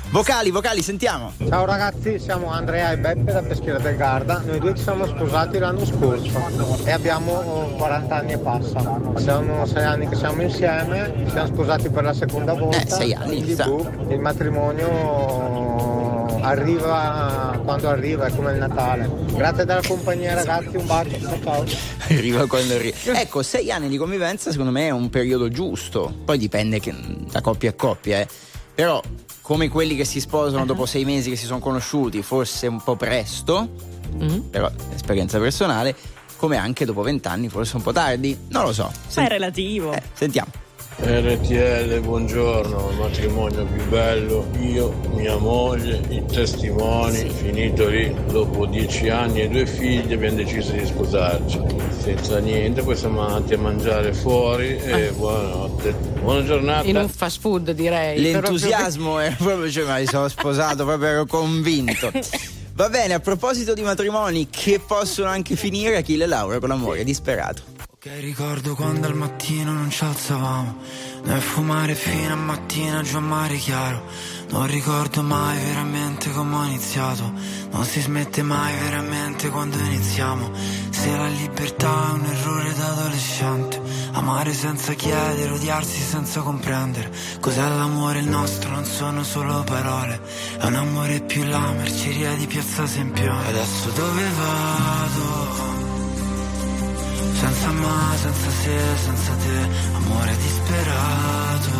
Vocali, vocali, sentiamo. Ciao ragazzi, siamo Andrea e Beppe da Peschiera del Garda. Noi due ci siamo sposati l'anno scorso e abbiamo quaranta anni e passa. Sono sei anni che siamo insieme, ci siamo sposati per la seconda volta. Eh, sei anni, quindi, sa. boh, il matrimonio arriva quando arriva, è come il Natale. Grazie della compagnia ragazzi, un bacio, ciao ciao. Arriva quando arriva. Ecco, sei anni di convivenza secondo me è un periodo giusto. Poi dipende che, da coppia a coppia, eh. Però come quelli che si sposano dopo sei mesi che si sono conosciuti, forse un po' presto, mm-hmm. però esperienza personale, come anche dopo vent'anni, forse un po' tardi, non lo so. Ma è relativo. Eh, sentiamo. R T L, buongiorno, il matrimonio più bello, io, mia moglie, i testimoni, finito lì, dopo dieci anni e due figli abbiamo deciso di sposarci, senza niente, poi siamo andati a mangiare fuori e ah. buonanotte, buona giornata. In un fast food direi. L'entusiasmo è proprio, cioè, ma mi sono sposato, proprio ero convinto. Va bene, a proposito di matrimoni che possono anche finire, Achille Laura con l'amore disperato. Che ricordo quando al mattino non ci alzavamo, noi a fumare fino a mattina giù a mare chiaro. Non ricordo mai veramente come ho iniziato, non si smette mai veramente quando iniziamo. Se la libertà è un errore da adolescente, amare senza chiedere, odiarsi senza comprendere. Cos'è l'amore il nostro? Non sono solo parole, è un amore più la merceria di Piazza Sempione. Adesso dove vado? Senza ma, senza se, senza te, amore disperato.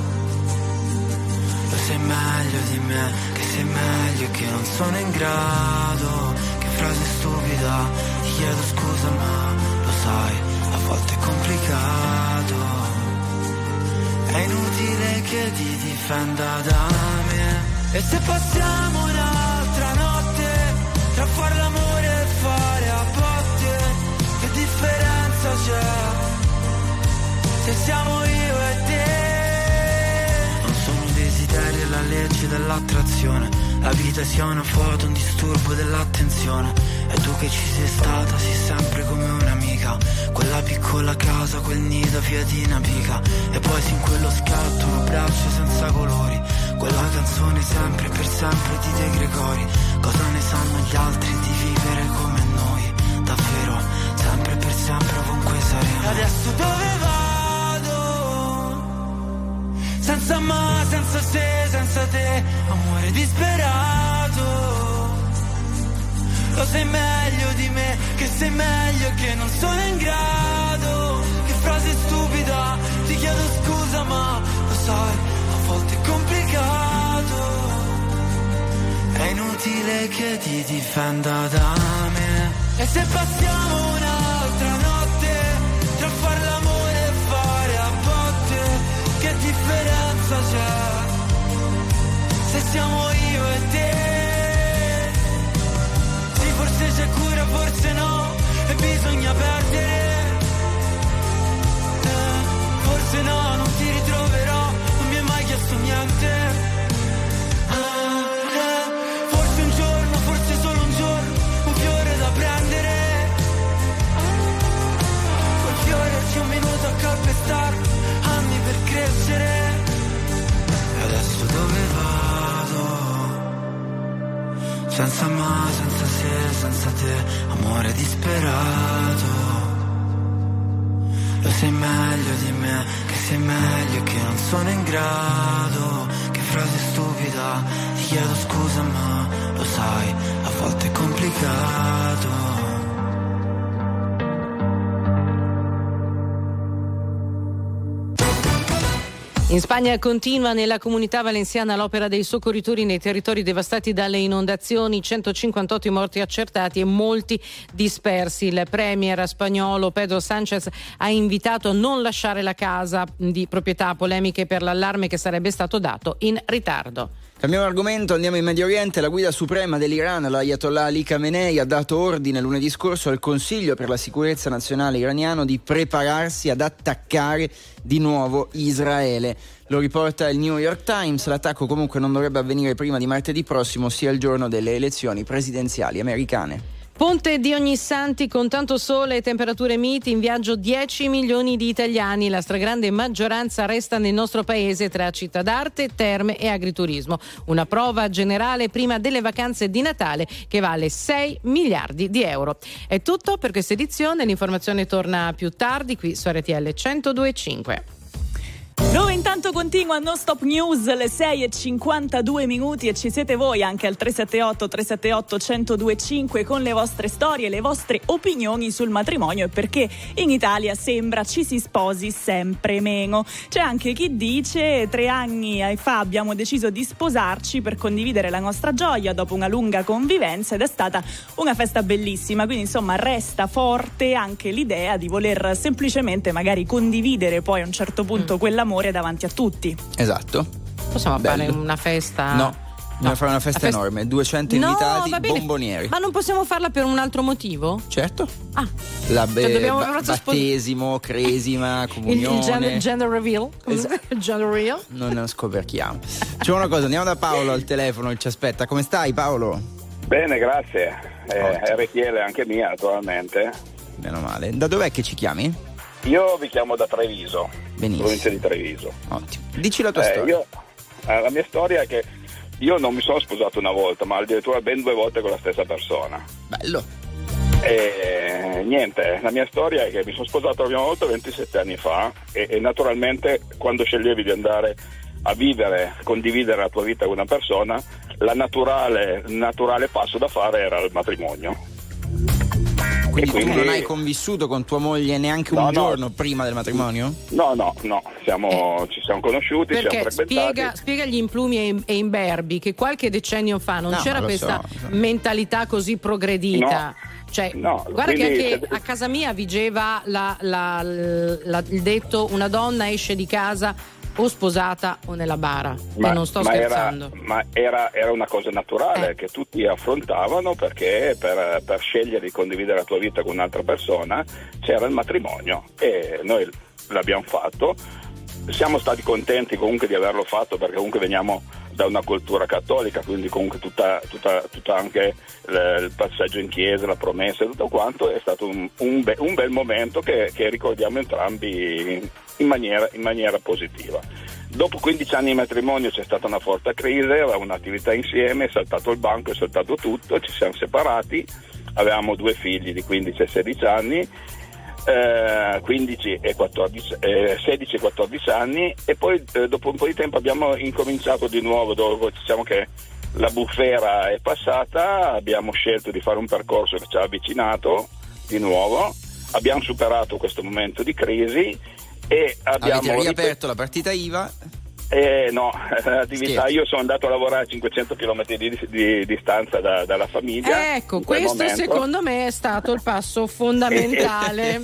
Lo sai meglio di me, che sei meglio, che non sono in grado. Che frase stupida, ti chiedo scusa ma lo sai, a volte è complicato. È inutile che ti difenda da me. E se passiamo un'altra notte, tra far l'amore e fare a botte, che differenza c'è se siamo io e te? Non sono un desiderio, la legge dell'attrazione. La vita sia una foto, un disturbo dell'attenzione. E tu che ci sei stata, sei sempre come un'amica. Quella piccola casa, quel nido via di una pica. E poi sin quello scatto, un abbraccio senza colori. Quella canzone sempre per sempre di De Gregori. Cosa ne sanno gli altri di vivere come noi? Davvero, sempre per sempre ovunque saremo. Adesso dove vado? Senza ma, senza se, senza te, amore disperato. Lo sai meglio di me, che sei meglio, che non sono in grado. Che frase stupida, ti chiedo scusa ma lo sai, a volte è complicato. È inutile che ti difenda da me. E se passiamo un'altra notte, tra far l'amore e fare a botte, che differenza c'è se siamo io e te? Sì, forse c'è cura, forse no, e bisogna perdere. eh, Forse no, non ti ritroverò, non mi hai mai chiesto niente. eh, eh, Forse un giorno, forse solo un giorno, un fiore da prendere. Quel fiore ci un minuto a calpestare, anni per crescere. E adesso dove vado? Senza ma, senza se, senza te, amore disperato. Lo sai meglio di me, che sei meglio, che non sono in grado. Che frase stupida, ti chiedo scusa ma lo sai, a volte è complicato. In Spagna continua nella comunità valenziana l'opera dei soccorritori nei territori devastati dalle inondazioni, centocinquantotto morti accertati e molti dispersi. Il premier spagnolo Pedro Sánchez ha invitato a non lasciare la casa di proprietà, polemiche per l'allarme che sarebbe stato dato in ritardo. Cambiamo argomento, andiamo in Medio Oriente. La guida suprema dell'Iran, l'Ayatollah Ali Khamenei, ha dato ordine lunedì scorso al Consiglio per la sicurezza nazionale iraniano di prepararsi ad attaccare di nuovo Israele. Lo riporta il New York Times. L'attacco comunque non dovrebbe avvenire prima di martedì prossimo, ossia il giorno delle elezioni presidenziali americane. Ponte di Ognissanti con tanto sole e temperature miti, in viaggio dieci milioni di italiani, la stragrande maggioranza resta nel nostro paese tra città d'arte, terme e agriturismo. Una prova generale prima delle vacanze di Natale che vale sei miliardi di euro. È tutto per questa edizione, l'informazione torna più tardi qui su R T L centodue e cinque. Noi intanto continua Non Stop News, le sei e cinquantadue minuti, e ci siete voi anche al tre sette otto tre sette otto uno zero due cinque con le vostre storie, le vostre opinioni sul matrimonio e perché in Italia sembra ci si sposi sempre meno. C'è anche chi dice tre anni fa abbiamo deciso di sposarci per condividere la nostra gioia dopo una lunga convivenza ed è stata una festa bellissima, quindi insomma resta forte anche l'idea di voler semplicemente magari condividere poi a un certo punto mm. quell'amore davanti a tutti. Esatto. Possiamo Bello. fare una festa? No, dobbiamo fare una festa, festa enorme, duecento no, invitati, va bene. bombonieri. Ma non possiamo farla per un altro motivo? Certo. Ah. La be- cioè, dobbiamo ba- battesimo, cresima, comunione. Il, il gender, gender reveal. Esatto. Il gender reveal. Non ne scoperchiamo. C'è una cosa, andiamo da Paolo al telefono che ci aspetta. Come stai, Paolo? Bene, grazie. Eh, R T L anche mia, naturalmente. Meno male. Da dov'è che ci chiami? Io vi chiamo da Treviso, Benissimo. provincia di Treviso. Ottimo. Dici la tua eh, storia. Io, eh, la mia storia è che io non mi sono sposato una volta, ma addirittura ben due volte con la stessa persona. Bello. E niente, la mia storia è che mi sono sposato la prima volta ventisette anni fa e, e naturalmente quando sceglievi di andare a vivere, condividere la tua vita con una persona, la naturale, il naturale passo da fare era il matrimonio. Quindi, quindi tu non hai convissuto con tua moglie neanche no, un no. giorno prima del matrimonio? No, no, no, siamo, ci siamo conosciuti, ci siamo Perché frequentati. spiega, spiega agli implumi e, e imberbi che qualche decennio fa non No, c'era lo questa so, lo so. mentalità così progredita. No. Cioè, No, guarda quindi- che anche a casa mia vigeva la- la- la- il detto una donna esce di casa o sposata o nella bara. Ma, e non sto ma scherzando. Era, ma era, era una cosa naturale Eh. che tutti affrontavano perché per, per scegliere di condividere la tua vita con un'altra persona c'era il matrimonio e noi l'abbiamo fatto. Siamo stati contenti comunque di averlo fatto perché comunque veniamo da una cultura cattolica, quindi comunque tutta, tutta, tutta anche il, il passaggio in chiesa, la promessa e tutto quanto è stato un, un, be, un bel momento che, che ricordiamo entrambi in maniera, in maniera positiva. Dopo quindici anni di matrimonio c'è stata una forte crisi, avevamo un'attività insieme, è saltato il banco, è saltato tutto, ci siamo separati, avevamo due figli di quindici e sedici anni, eh, quindici e quattordici, eh, sedici e quattordici anni e poi eh, dopo un po' di tempo abbiamo incominciato di nuovo, dopo diciamo che la bufera è passata, abbiamo scelto di fare un percorso che ci ha avvicinato di nuovo, abbiamo superato questo momento di crisi e abbiamo Avete riaperto la partita I V A? Eh, no, l'attività, Scherzo. io sono andato a lavorare a cinquecento chilometri di, di distanza da, dalla famiglia. Ecco, in quel questo momento. secondo me è stato il passo fondamentale.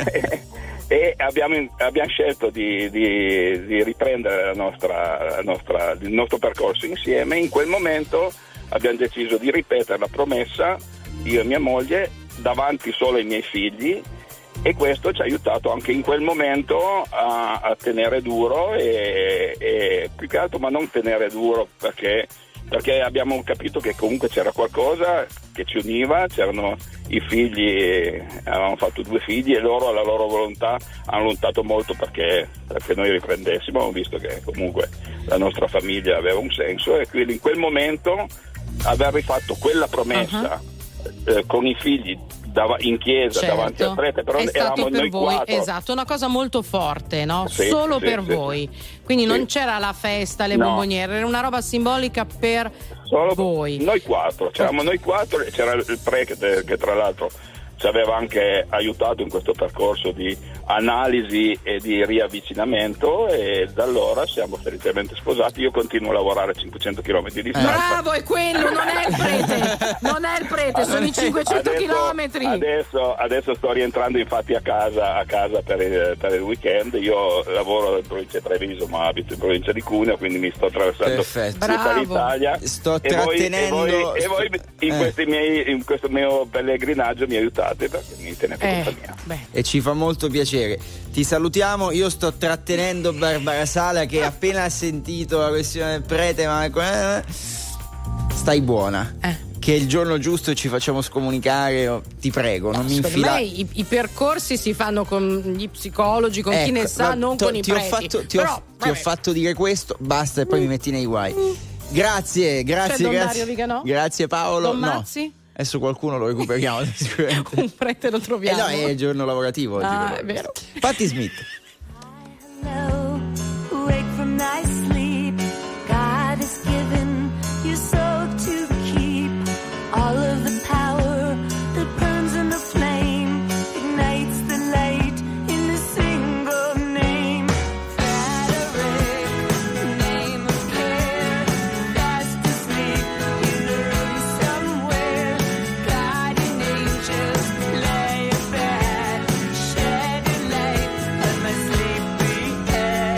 E abbiamo, abbiamo scelto di, di, di riprendere la nostra, la nostra, il nostro percorso insieme. In quel momento abbiamo deciso di ripetere la promessa, io e mia moglie, davanti solo ai miei figli, e questo ci ha aiutato anche in quel momento a, a tenere duro e, e più che altro, ma non tenere duro perché, perché abbiamo capito che comunque c'era qualcosa che ci univa, c'erano i figli, avevamo fatto due figli e loro alla loro volontà hanno lottato molto perché, perché noi riprendessimo, hanno visto che comunque la nostra famiglia aveva un senso e quindi in quel momento aver rifatto quella promessa uh-huh. eh, con i figli in chiesa, certo, davanti al prete, però è stato eravamo per noi voi, quattro. esatto, una cosa molto forte, no? Sì, Solo sì, per sì, voi. sì. Quindi Sì. non c'era la festa, le No. bomboniere, era una roba simbolica per Solo voi. Noi quattro, c'eravamo noi quattro e c'era il prete che tra l'altro ci aveva anche aiutato in questo percorso di analisi e di riavvicinamento e da allora siamo felicemente sposati. Io continuo a lavorare a cinquecento chilometri di distanza. Bravo, è quello, non è il prete, non è il prete, sono i cinquecento Adesso- chilometri. Adesso, adesso sto rientrando infatti a casa, a casa per, il, per il weekend. Io lavoro in provincia di Treviso ma abito in provincia di Cuneo, quindi mi sto attraversando Perfetto. tutta Bravo. l'Italia. Sto E voi, e trattenendo- voi, e voi in, Eh. questi miei, in questo mio pellegrinaggio mi aiutate perché mi tenete Eh, compagnia. beh. E ci fa molto piacere. Ti salutiamo, io sto trattenendo Barbara Sala che appena ha sentito la questione del prete, ma eh, stai buona. Eh. Che che è il giorno giusto e ci facciamo scomunicare, oh, ti prego, non mi Secondo infila. me i, i percorsi si fanno con gli psicologi, con chi Ecco, ne sa, ma non to- con i ti ho preti. fatto, ti, Però, ho, ti ho vabbè. fatto dire questo, basta e poi mi metti nei guai. Grazie, grazie, C'è Don grazie. Dario Viganò? Grazie Paolo. Don No. Mazzi? Adesso qualcuno lo recuperiamo sicuramente. Un prete lo Eh troviamo. no, è il giorno lavorativo oggi. Ah, però. è vero. Patti Smith. Wake from night sleep. God has given your soul to keep. All of the power that burns in the flame ignites the light in a single name. Frederick, name of care. Fast asleep in a room somewhere. Guardian angels lay a bed. Shed your light on my sleepy head.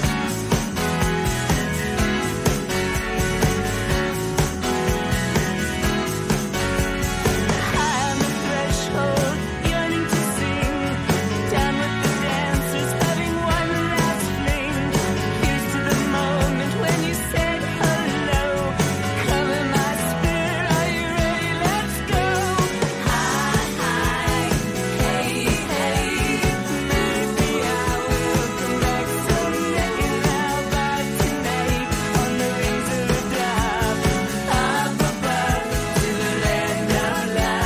I'm a threshold, yearning to sing. Down with the dancers, having one last fling. Here's to the moment when you said hello. Come in my spirit, are you ready? Let's go. Hi, hi, hey, hey. Maybe I will come back someday. Now, but tonight, on the wings of a dove, up above to the land of love.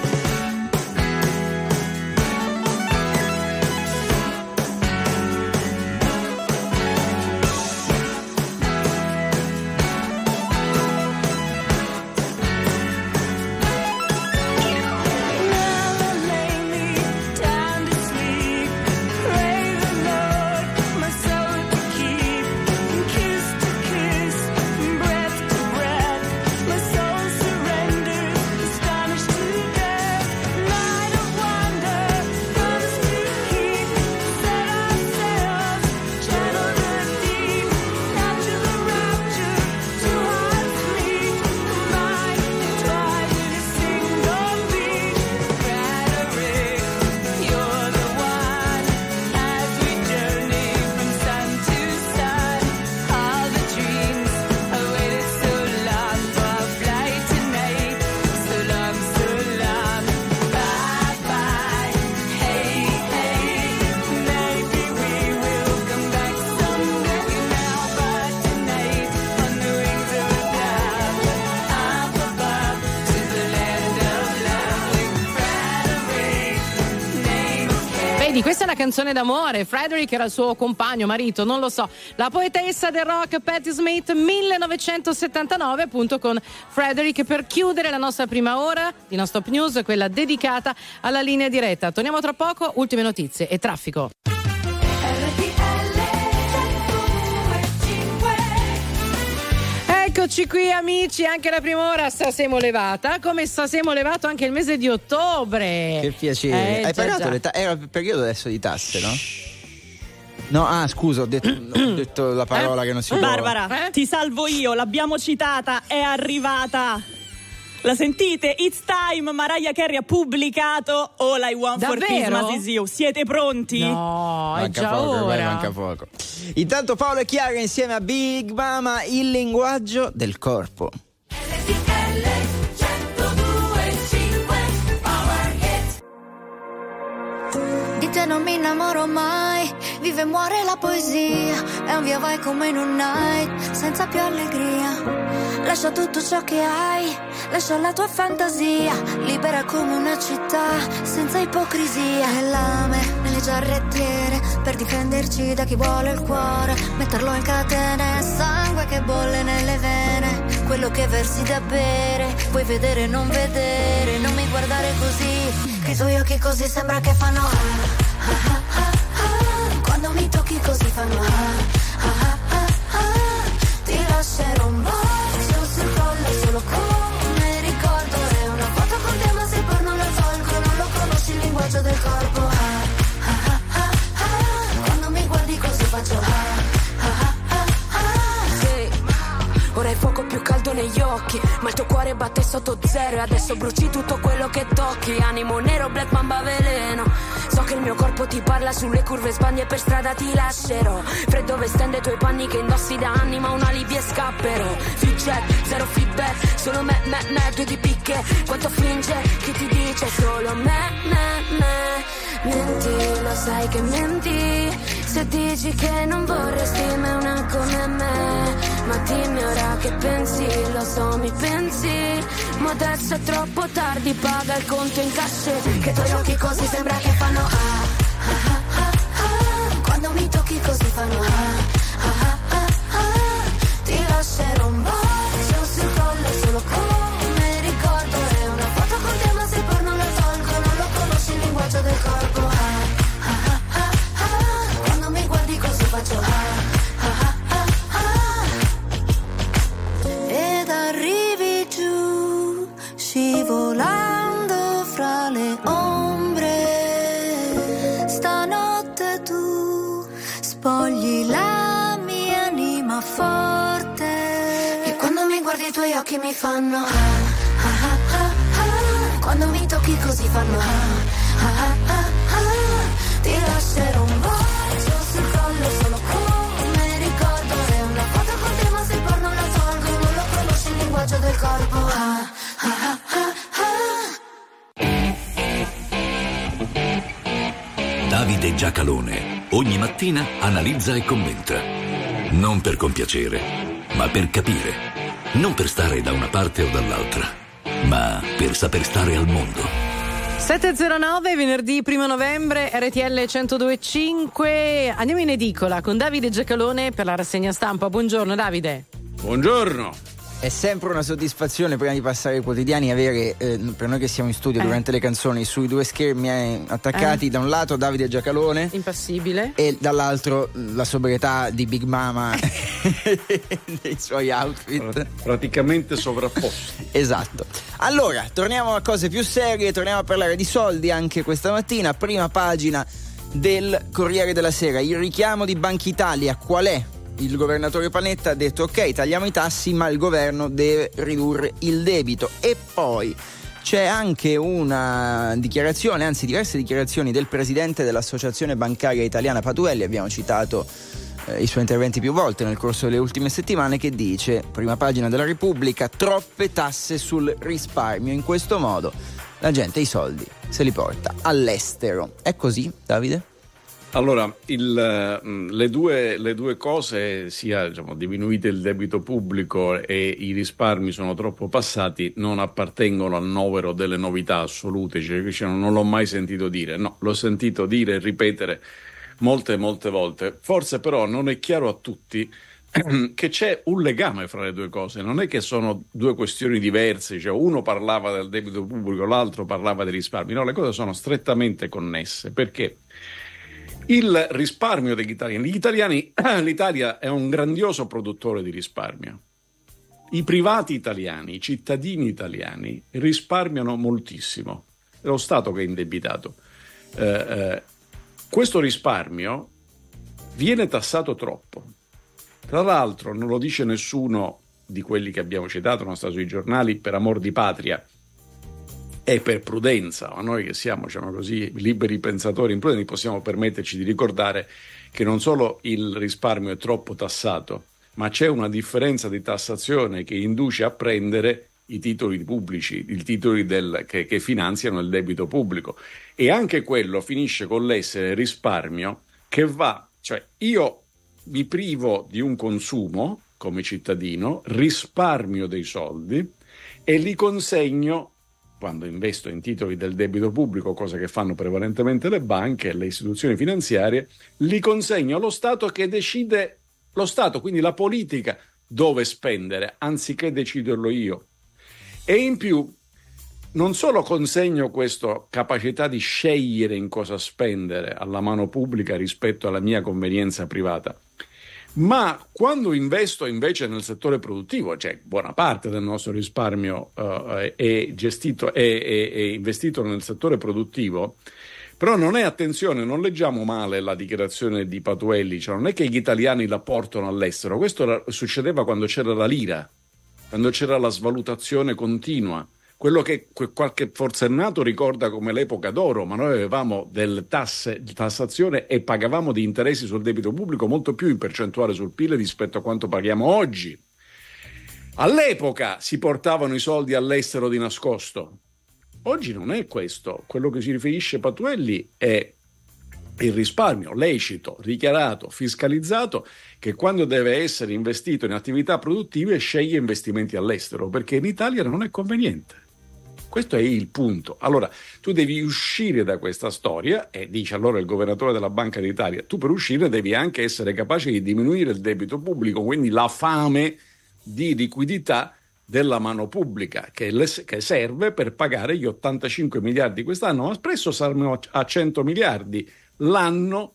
Now lay me down to sleep. Pray the Lord my soul to keep. From kiss to kiss, from breath to breath, my soul surrenders, astonished to death. Light of wonder, promise to keep. Set our sails, channel the deep. Capture the rapture, two hearts meet. Combined, entwined in a single beat. Frederick, you're the one. As we journey from sun to sun, all the dreams I waited so long for our flight tonight. So long, so long. Bye bye. Hey, hey. Maybe we will come back someday. Now, but tonight, on the wings of a dove, up above to the land of love with Frederick, name of care. Vedi, questa è una canzone d'amore. Frederick era il suo compagno, marito, non lo so. La poetessa del rock Patti Smith, millenovecentosettantanove, appunto, con Frederick, per chiudere la nostra prima ora di Non Stop News, quella dedicata alla linea diretta. Torniamo tra poco, ultime notizie e traffico. Eccoci qui amici, anche la prima ora sta siamo levata, come sta siamo levato anche il mese di ottobre. Che piacere. Eh, Hai già, pagato già. le tasse? Era il periodo adesso di tasse, no? No, ah, scusa, ho detto, ho detto la parola che non si può. Barbara, Eh? ti salvo io, l'abbiamo citata, è arrivata. La sentite? It's time, Mariah Carey ha pubblicato All I Want for Davvero? Christmas is You. Siete pronti? No, è Manca già poco, ormai ora. manca poco. Intanto Paolo e Chiara insieme a Big Mama, il linguaggio del corpo. Di te non mi innamoro mai, vive e muore la poesia, è un via vai come in un night, senza più allegria. Lascia tutto ciò che hai, lascia la tua fantasia, libera come una città, senza ipocrisia. E lame nelle giarrettiere, per difenderci da chi vuole il cuore, metterlo in catene, sangue che bolle nelle vene, quello che versi da bere, puoi vedere e non vedere, non mi guardare così, che i tuoi occhi così sembra che fanno ah, ah, ah, ah, ah. Quando mi tocchi così fanno ah, ah, ah, ah, ah. Ti lascerò un bacio sul collo solo come ricordo, è una foto con te ma se poi non la tolgo, non lo conosci il linguaggio del corpo ah, ah, ah, ah, ah. Quando mi guardi così faccio ah, ah, ah, ah, ah. Sì, ora il fuoco più caldo negli occhi, occhi, ma il tuo cuore batte sotto zero e adesso bruci tutto quello che tocchi. Animo nero, black mamba veleno. So che il mio corpo ti parla sulle curve, sbagli e per strada ti lascerò. Freddo vestendo i tuoi panni che indossi da anni, ma un alibi e scapperò. Feedback, zero feedback, solo me, me, me, due di picche. Quanto finge, chi ti dice solo me, me, me. Menti, lo sai che menti, se dici che non vorresti mai una come me. Ma dimmi ora che pensi, lo so mi pensi, ma adesso è troppo tardi, paga il conto in cash. Che i tuoi occhi così sembra che fanno ah, ah, ah, ah, ah. Quando mi tocchi così fanno ah, ah, ah, ah, ah. Ti lascerò un bacio sul collo solo come ricordo. È una foto con te ma se poi non la tolgo, non lo conosci il linguaggio del corpo. Faccio ah, ah, ah, ah. Ed arrivi giù, scivolando fra le ombre. Stanotte tu spogli la mia anima forte. E quando mi guardi i tuoi occhi mi fanno ah, ah, ah, ah, ah. Quando mi tocchi così fanno ah, ah, ah, ah, ah. Ti lascerò un bacio sul collo solo come ricordo. È una foto con te ma se poi non la tolgo, non lo conosci il linguaggio del corpo ah, ah, ah, ah. Davide Giacalone ogni mattina analizza e commenta, non per compiacere ma per capire, non per stare da una parte o dall'altra, ma per saper stare al mondo. sette e zero nove, venerdì primo novembre, R T L centodue e cinque. Andiamo in edicola con Davide Giacalone per la rassegna stampa. Buongiorno Davide. Buongiorno. È sempre una soddisfazione prima di passare ai quotidiani avere, eh, per noi che siamo in studio Eh. durante le canzoni, sui due schermi eh, attaccati, Eh. da un lato Davide Giacalone Impassibile. e dall'altro la sobrietà di Big Mama dei suoi outfit. Praticamente sovrapposti. Esatto. Allora, torniamo a cose più serie, torniamo a parlare di soldi anche questa mattina. Prima pagina del Corriere della Sera, il richiamo di Banca Italia, qual è? Il governatore Panetta ha detto ok, tagliamo i tassi, ma il governo deve ridurre il debito. E poi c'è anche una dichiarazione, anzi diverse dichiarazioni del presidente dell'Associazione Bancaria Italiana Patuelli, abbiamo citato eh, i suoi interventi più volte nel corso delle ultime settimane, che dice, prima pagina della Repubblica, troppe tasse sul risparmio, in questo modo la gente i soldi se li porta all'estero. È così, Davide? Allora, il, le, due, le due cose, sia diciamo, diminuite il debito pubblico e i risparmi sono troppo passati, non appartengono al novero delle novità assolute, cioè non l'ho mai sentito dire, no, l'ho sentito dire e ripetere molte molte volte. Forse però non è chiaro a tutti che c'è un legame fra le due cose, non è che sono due questioni diverse, cioè uno parlava del debito pubblico, l'altro parlava dei risparmi, no, le cose sono strettamente connesse, perché il risparmio degli italiani, gli italiani, l'Italia è un grandioso produttore di risparmio. I privati italiani, i cittadini italiani risparmiano moltissimo. È lo Stato che è indebitato. Eh, eh, questo risparmio viene tassato troppo. Tra l'altro non lo dice nessuno di quelli che abbiamo citato, non sta sui giornali, per amor di patria e per prudenza, ma noi che siamo, diciamo così, liberi pensatori imprudenti possiamo permetterci di ricordare che non solo il risparmio è troppo tassato, ma c'è una differenza di tassazione che induce a prendere i titoli pubblici, i titoli del, che, che finanziano il debito pubblico, e anche quello finisce con l'essere risparmio che va, cioè io mi privo di un consumo come cittadino, risparmio dei soldi e li consegno, quando investo in titoli del debito pubblico, cosa che fanno prevalentemente le banche e le istituzioni finanziarie, li consegno allo Stato che decide, lo Stato, quindi la politica, dove spendere, anziché deciderlo io. E in più, non solo consegno questa capacità di scegliere in cosa spendere alla mano pubblica rispetto alla mia convenienza privata, ma quando investo invece nel settore produttivo, cioè buona parte del nostro risparmio uh, è gestito è, è, è investito nel settore produttivo, però non è, attenzione, non leggiamo male la dichiarazione di Patuelli, cioè non è che gli italiani la portano all'estero, questo era, succedeva quando c'era la lira, quando c'era la svalutazione continua, quello che qualche forsennato ricorda come l'epoca d'oro, ma noi avevamo delle tasse di tassazione e pagavamo di interessi sul debito pubblico molto più in percentuale sul P I L rispetto a quanto paghiamo oggi. All'epoca si portavano i soldi all'estero di nascosto. Oggi non è questo. Quello che si riferisce Patuelli è il risparmio lecito, dichiarato, fiscalizzato, che quando deve essere investito in attività produttive sceglie investimenti all'estero, perché in Italia non è conveniente. Questo è il punto. Allora, tu devi uscire da questa storia, e dice allora il governatore della Banca d'Italia, tu per uscire devi anche essere capace di diminuire il debito pubblico, quindi la fame di liquidità della mano pubblica che, le, che serve per pagare gli ottantacinque miliardi quest'anno, ma spesso saranno a cento miliardi l'anno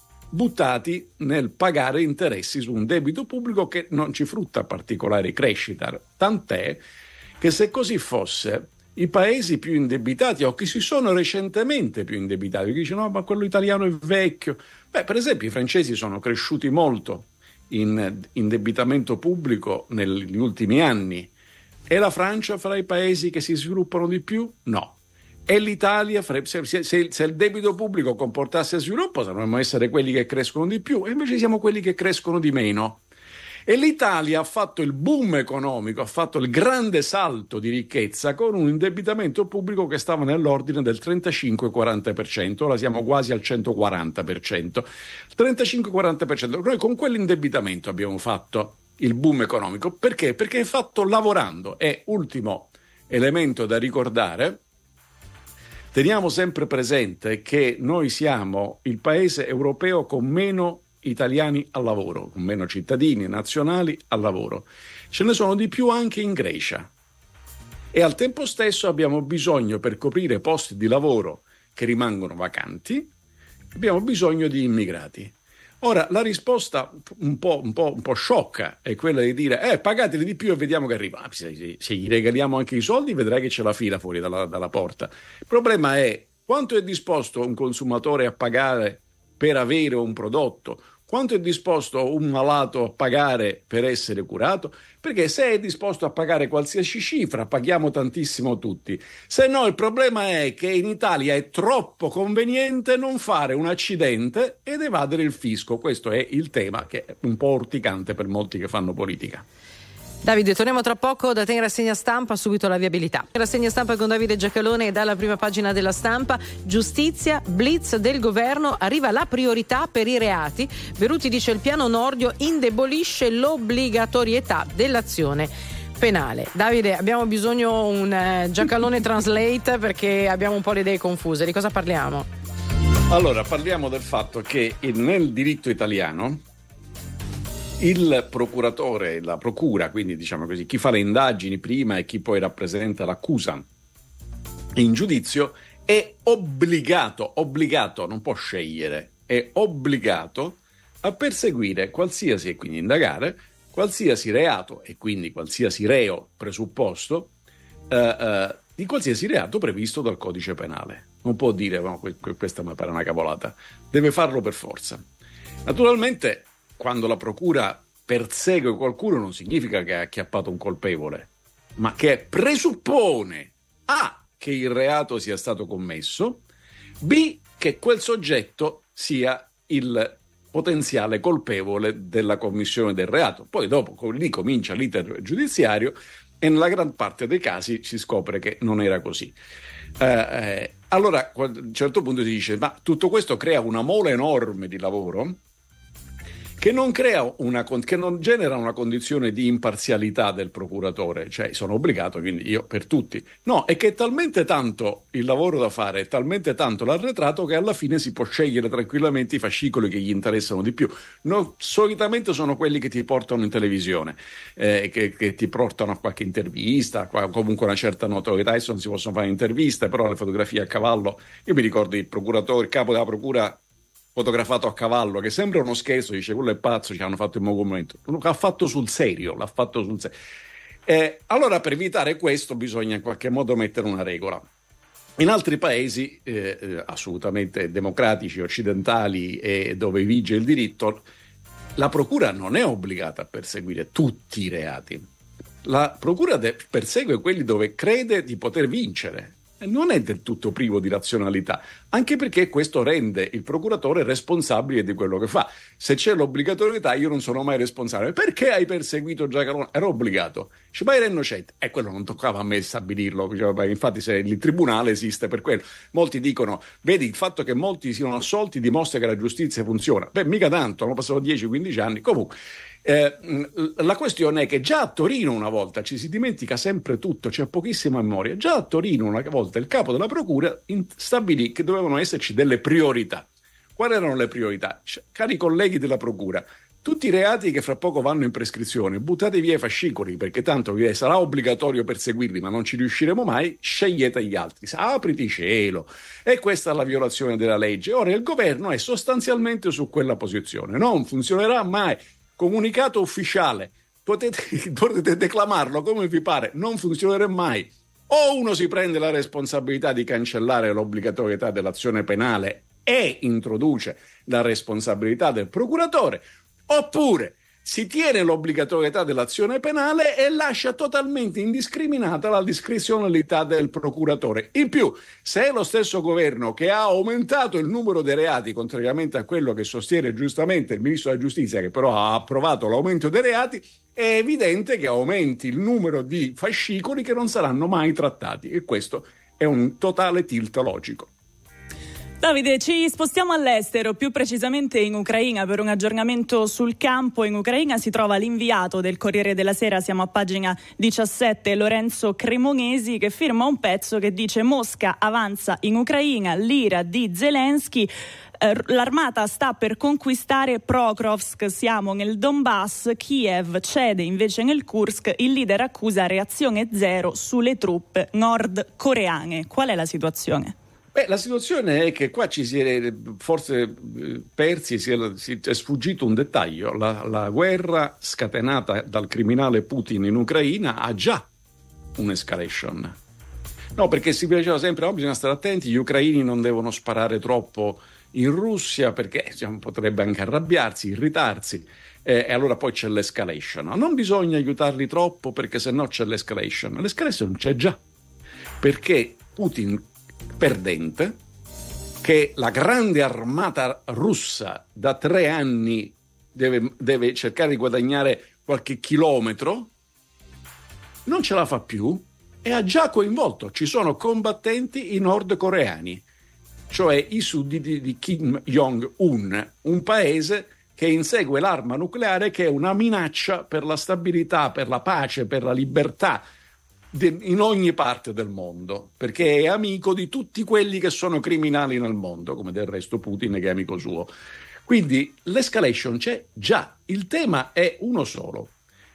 buttati nel pagare interessi su un debito pubblico che non ci frutta particolare crescita. Tant'è che se così fosse, i paesi più indebitati o che si sono recentemente più indebitati, perché dicono no, ma quello italiano è vecchio. Beh, per esempio i francesi sono cresciuti molto in indebitamento pubblico negli ultimi anni. È la Francia fra i paesi che si sviluppano di più? No. E l'Italia, se, se, se il debito pubblico comportasse sviluppo, dovremmo essere quelli che crescono di più, e invece siamo quelli che crescono di meno. E l'Italia ha fatto il boom economico, ha fatto il grande salto di ricchezza con un indebitamento pubblico che stava nell'ordine del trentacinque quaranta per cento, ora siamo quasi al centoquaranta per cento. trentacinque quaranta per cento. Noi con quell'indebitamento abbiamo fatto il boom economico. Perché? Perché è fatto lavorando. E ultimo elemento da ricordare, teniamo sempre presente che noi siamo il paese europeo con meno italiani al lavoro, con meno cittadini nazionali al lavoro. Ce ne sono di più anche in Grecia. E al tempo stesso abbiamo bisogno, per coprire posti di lavoro che rimangono vacanti, abbiamo bisogno di immigrati. Ora, la risposta un po', un po', un po' sciocca è quella di dire eh, pagateli di più e vediamo che arriva. Ah, se, se gli regaliamo anche i soldi vedrai che c'è la fila fuori dalla, dalla porta. Il problema è quanto è disposto un consumatore a pagare per avere un prodotto, quanto è disposto un malato a pagare per essere curato, perché se è disposto a pagare qualsiasi cifra paghiamo tantissimo tutti, se no il problema è che in Italia è troppo conveniente non fare un accidente ed evadere il fisco. Questo è il tema che è un po' urticante per molti che fanno politica. Davide, torniamo tra poco da te in rassegna stampa, subito la viabilità. Rassegna stampa con Davide Giacalone, dalla prima pagina della Stampa. Giustizia, blitz del governo, arriva la priorità per i reati. Beruti dice il piano Nordio indebolisce l'obbligatorietà dell'azione penale. Davide, abbiamo bisogno un eh, Giacalone translate perché abbiamo un po' le idee confuse. Di cosa parliamo? Allora, parliamo del fatto che nel diritto italiano il procuratore, la procura, quindi diciamo così, chi fa le indagini prima e chi poi rappresenta l'accusa in giudizio, è obbligato, obbligato, non può scegliere, è obbligato a perseguire qualsiasi, e quindi indagare, qualsiasi reato e quindi qualsiasi reo presupposto eh, eh, di qualsiasi reato previsto dal codice penale. Non può dire no, questa mi pare una cavolata, deve farlo per forza. Naturalmente quando la procura persegue qualcuno non significa che ha acchiappato un colpevole, ma che presuppone A, che il reato sia stato commesso, B, che quel soggetto sia il potenziale colpevole della commissione del reato. Poi dopo lì comincia l'iter giudiziario e nella gran parte dei casi si scopre che non era così. Eh, eh, allora a un certo punto si dice ma tutto questo crea una mole enorme di lavoro che non crea una, che non genera una condizione di imparzialità del procuratore, cioè sono obbligato, quindi io per tutti. No, è che è talmente tanto il lavoro da fare, è talmente tanto l'arretrato che alla fine si può scegliere tranquillamente i fascicoli che gli interessano di più. No, solitamente sono quelli che ti portano in televisione, eh, che, che ti portano a qualche intervista, comunque una certa notorietà. Adesso non si possono fare interviste, però le fotografie a cavallo, io mi ricordo il procuratore, il capo della procura fotografato a cavallo, che sembra uno scherzo, dice quello è pazzo, ci hanno fatto il movimento, l'ha fatto sul serio, l'ha fatto sul serio. Eh, allora per evitare questo bisogna in qualche modo mettere una regola. In altri paesi eh, assolutamente democratici, occidentali e dove vige il diritto, la procura non è obbligata a perseguire tutti i reati, La procura de- persegue quelli dove crede di poter vincere. Non è del tutto privo di razionalità, anche perché questo rende il procuratore responsabile di quello che fa. Se c'è l'obbligatorietà, io non sono mai responsabile. Perché hai perseguito Giacalone? Ero obbligato. Dice, ma era innocente. E quello non toccava a me stabilirlo. Infatti, se il tribunale esiste per quello. Molti dicono, vedi, il fatto che molti siano assolti dimostra che la giustizia funziona. Beh, mica tanto, hanno passato dieci quindici anni. Comunque, Eh, la questione è che già a Torino una volta, ci si dimentica sempre tutto, c'è pochissima memoria, già a Torino una volta il capo della procura in, stabilì che dovevano esserci delle priorità. Quali erano le priorità? Cari colleghi della procura, tutti i reati che fra poco vanno in prescrizione, buttate via i fascicoli, perché tanto vi sarà obbligatorio perseguirli, ma non ci riusciremo mai, scegliete gli altri. Apriti cielo. E questa è la violazione della legge. Ora il governo è sostanzialmente su quella posizione, non funzionerà mai. Comunicato ufficiale, potete, potete declamarlo come vi pare, non funzionerà mai. O uno si prende la responsabilità di cancellare l'obbligatorietà dell'azione penale e introduce la responsabilità del procuratore, oppure si tiene l'obbligatorietà dell'azione penale e lascia totalmente indiscriminata la discrezionalità del procuratore. In più, se è lo stesso governo che ha aumentato il numero dei reati, contrariamente a quello che sostiene giustamente il ministro della giustizia, che però ha approvato l'aumento dei reati, è evidente che aumenti il numero di fascicoli che non saranno mai trattati, e questo è un totale tilt logico. Davide, ci spostiamo all'estero, più precisamente in Ucraina, per un aggiornamento sul campo. In Ucraina si trova l'inviato del Corriere della Sera, siamo a pagina diciassette, Lorenzo Cremonesi, che firma un pezzo che dice: Mosca avanza in Ucraina, l'ira di Zelensky, l'armata sta per conquistare Prokrovsk, siamo nel Donbass, Kiev cede invece nel Kursk, il leader accusa reazione zero sulle truppe nordcoreane. Qual è la situazione? Beh, la situazione è che qua ci si è forse persi, si è, si è sfuggito un dettaglio. La, la guerra scatenata dal criminale Putin in Ucraina ha già un'escalation. No, perché si diceva sempre, no, bisogna stare attenti, gli ucraini non devono sparare troppo in Russia perché diciamo, potrebbe anche arrabbiarsi, irritarsi, eh, e allora poi c'è l'escalation. No, non bisogna aiutarli troppo perché sennò c'è l'escalation. L'escalation c'è già, perché Putin perdente, che la grande armata russa da tre anni deve, deve cercare di guadagnare qualche chilometro, non ce la fa più e ha già coinvolto, ci sono combattenti i nordcoreani, cioè i sudditi di Kim Jong-un, un paese che insegue l'arma nucleare, che è una minaccia per la stabilità, per la pace, per la libertà in ogni parte del mondo, perché è amico di tutti quelli che sono criminali nel mondo, come del resto Putin che è amico suo. Quindi l'escalation c'è già, il tema è uno solo: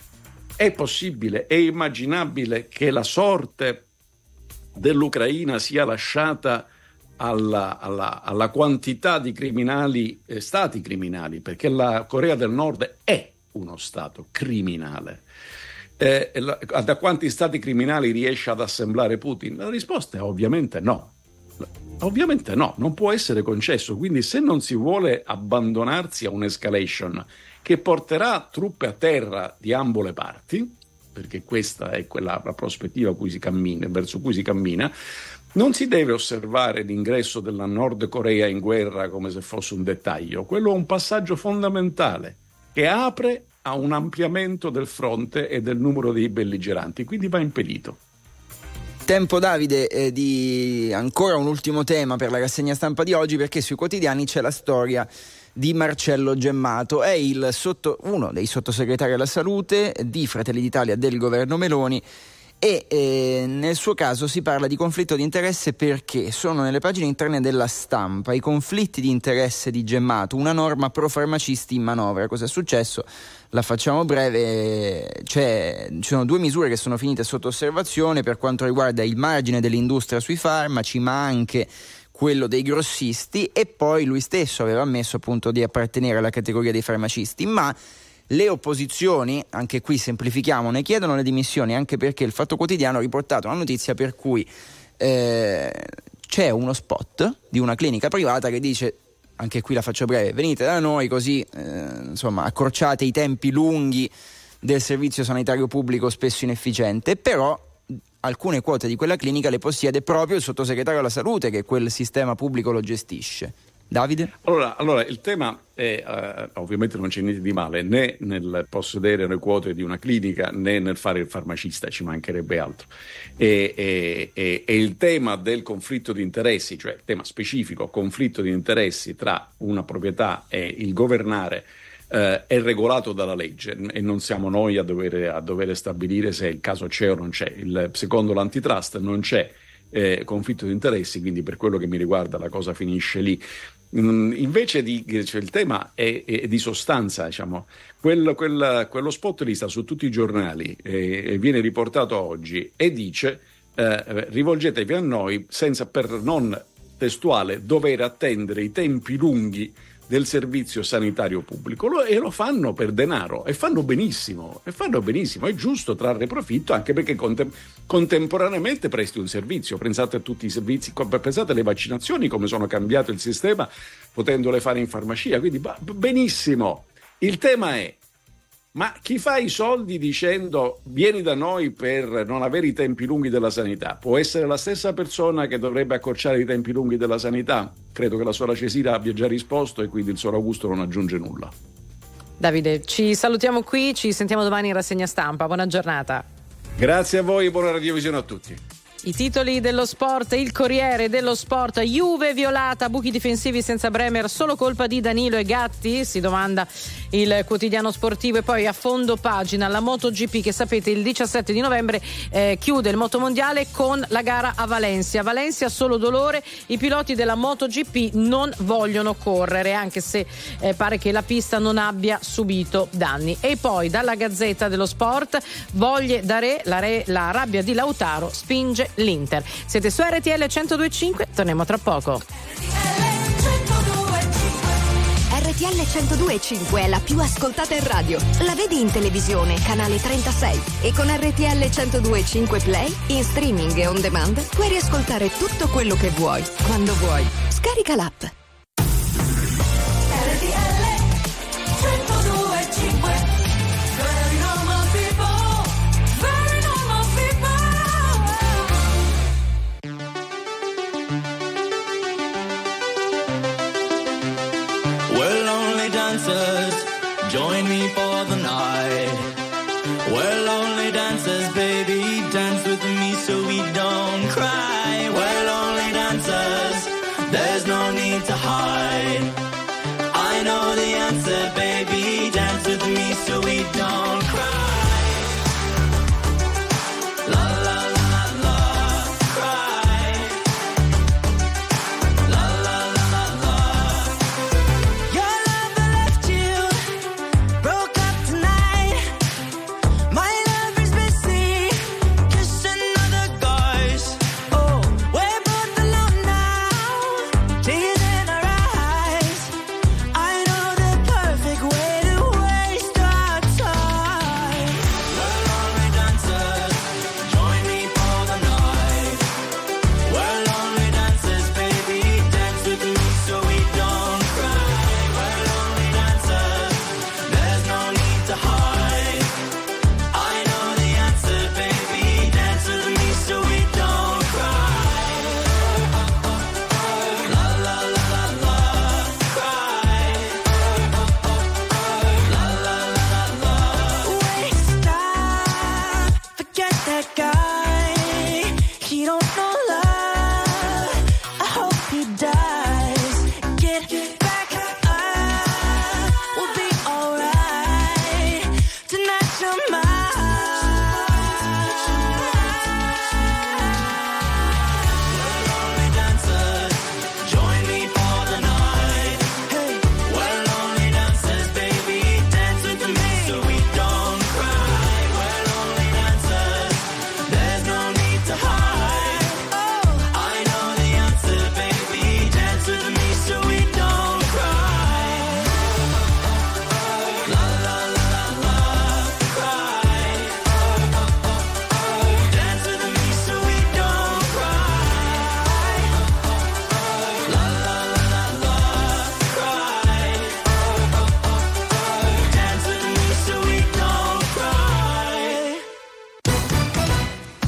è possibile, è immaginabile che la sorte dell'Ucraina sia lasciata alla, alla, alla quantità di criminali, eh, stati criminali, perché la Corea del Nord è uno stato criminale. Eh, la, da quanti stati criminali riesce ad assemblare Putin? La risposta è ovviamente no. Ovviamente no, non può essere concesso. Quindi se non si vuole abbandonarsi a un'escalation che porterà truppe a terra di ambo le parti, perché questa è quella la prospettiva a cui si cammina, verso cui si cammina, non si deve osservare l'ingresso della Nord Corea in guerra come se fosse un dettaglio. Quello è un passaggio fondamentale che apre a un ampliamento del fronte e del numero dei belligeranti, quindi va impedito. Tempo, Davide, eh, di ancora un ultimo tema per la rassegna stampa di oggi, perché sui quotidiani c'è la storia di Marcello Gemmato. È il sotto, uno dei sottosegretari alla salute di Fratelli d'Italia del governo Meloni, e eh, nel suo caso si parla di conflitto di interesse perché sono nelle pagine interne della Stampa i conflitti di interesse di Gemmato, una norma pro farmacisti in manovra. Cosa è successo? La facciamo breve. C'è, ci sono due misure che sono finite sotto osservazione per quanto riguarda il margine dell'industria sui farmaci, ma anche quello dei grossisti, e poi lui stesso aveva ammesso appunto di appartenere alla categoria dei farmacisti, ma le opposizioni, anche qui semplifichiamo, ne chiedono le dimissioni, anche perché il Fatto Quotidiano ha riportato una notizia per cui eh, c'è uno spot di una clinica privata che dice, anche qui la faccio breve, venite da noi così eh, insomma accorciate i tempi lunghi del servizio sanitario pubblico spesso inefficiente, però alcune quote di quella clinica le possiede proprio il sottosegretario alla salute, che quel sistema pubblico lo gestisce. Davide? Allora, allora il tema è, eh, ovviamente non c'è niente di male né nel possedere le quote di una clinica né nel fare il farmacista, ci mancherebbe altro. E, e, e, e il tema del conflitto di interessi, cioè il tema specifico, conflitto di interessi tra una proprietà e il governare, eh, è regolato dalla legge e non siamo noi a dover, a dover stabilire se il caso c'è o non c'è. Il, secondo l'antitrust non c'è eh, conflitto di interessi, quindi per quello che mi riguarda la cosa finisce lì. Invece di, cioè il tema è, è di sostanza, diciamo. Quello, quel, quello spot lì sta su tutti i giornali e, e viene riportato oggi e dice eh, rivolgetevi a noi senza, per non testuale, dover attendere i tempi lunghi del servizio sanitario pubblico, lo, e lo fanno per denaro e fanno benissimo, e fanno benissimo, è giusto trarre profitto anche perché contem- contemporaneamente presti un servizio. Pensate a tutti i servizi, pensate alle vaccinazioni, come sono cambiato il sistema potendole fare in farmacia, quindi bah, benissimo. Il tema è: ma chi fa i soldi dicendo vieni da noi per non avere i tempi lunghi della sanità può essere la stessa persona che dovrebbe accorciare i tempi lunghi della sanità? Credo che la sorella Cesira abbia già risposto e quindi il suo Augusto non aggiunge nulla. Davide, ci salutiamo qui, ci sentiamo domani in rassegna stampa. Buona giornata. Grazie a voi e buona radiovisione a tutti. I titoli dello sport, il Corriere dello Sport: Juve violata, buchi difensivi senza Bremer, solo colpa di Danilo e Gatti? Si domanda il quotidiano sportivo. E poi a fondo pagina la MotoGP, che sapete il diciassette di novembre eh, chiude il motomondiale con la gara a Valencia. Valencia solo dolore, i piloti della MotoGP non vogliono correre, anche se eh, pare che la pista non abbia subito danni. E poi dalla Gazzetta dello Sport: voglie da re, la, re, la rabbia di Lautaro spinge l'Inter. Siete su R T L centodue e cinque, torniamo tra poco. R T L centodue e cinque è la più ascoltata in radio. La vedi in televisione, canale trentasei, e con R T L centodue e cinque Play in streaming e on demand puoi riascoltare tutto quello che vuoi, quando vuoi. Scarica l'app. Join me for the night. We're lonely dancers, baby, dance with me so we don't cry. We're lonely dancers, there's no need to hide. I know the answer, baby, dance with me so we don't cry. La la la la, cry. La la la la la. Your love left you, broke up tonight. My love is busy, kissing other guys. Oh, we're both alone now, tears in our eyes.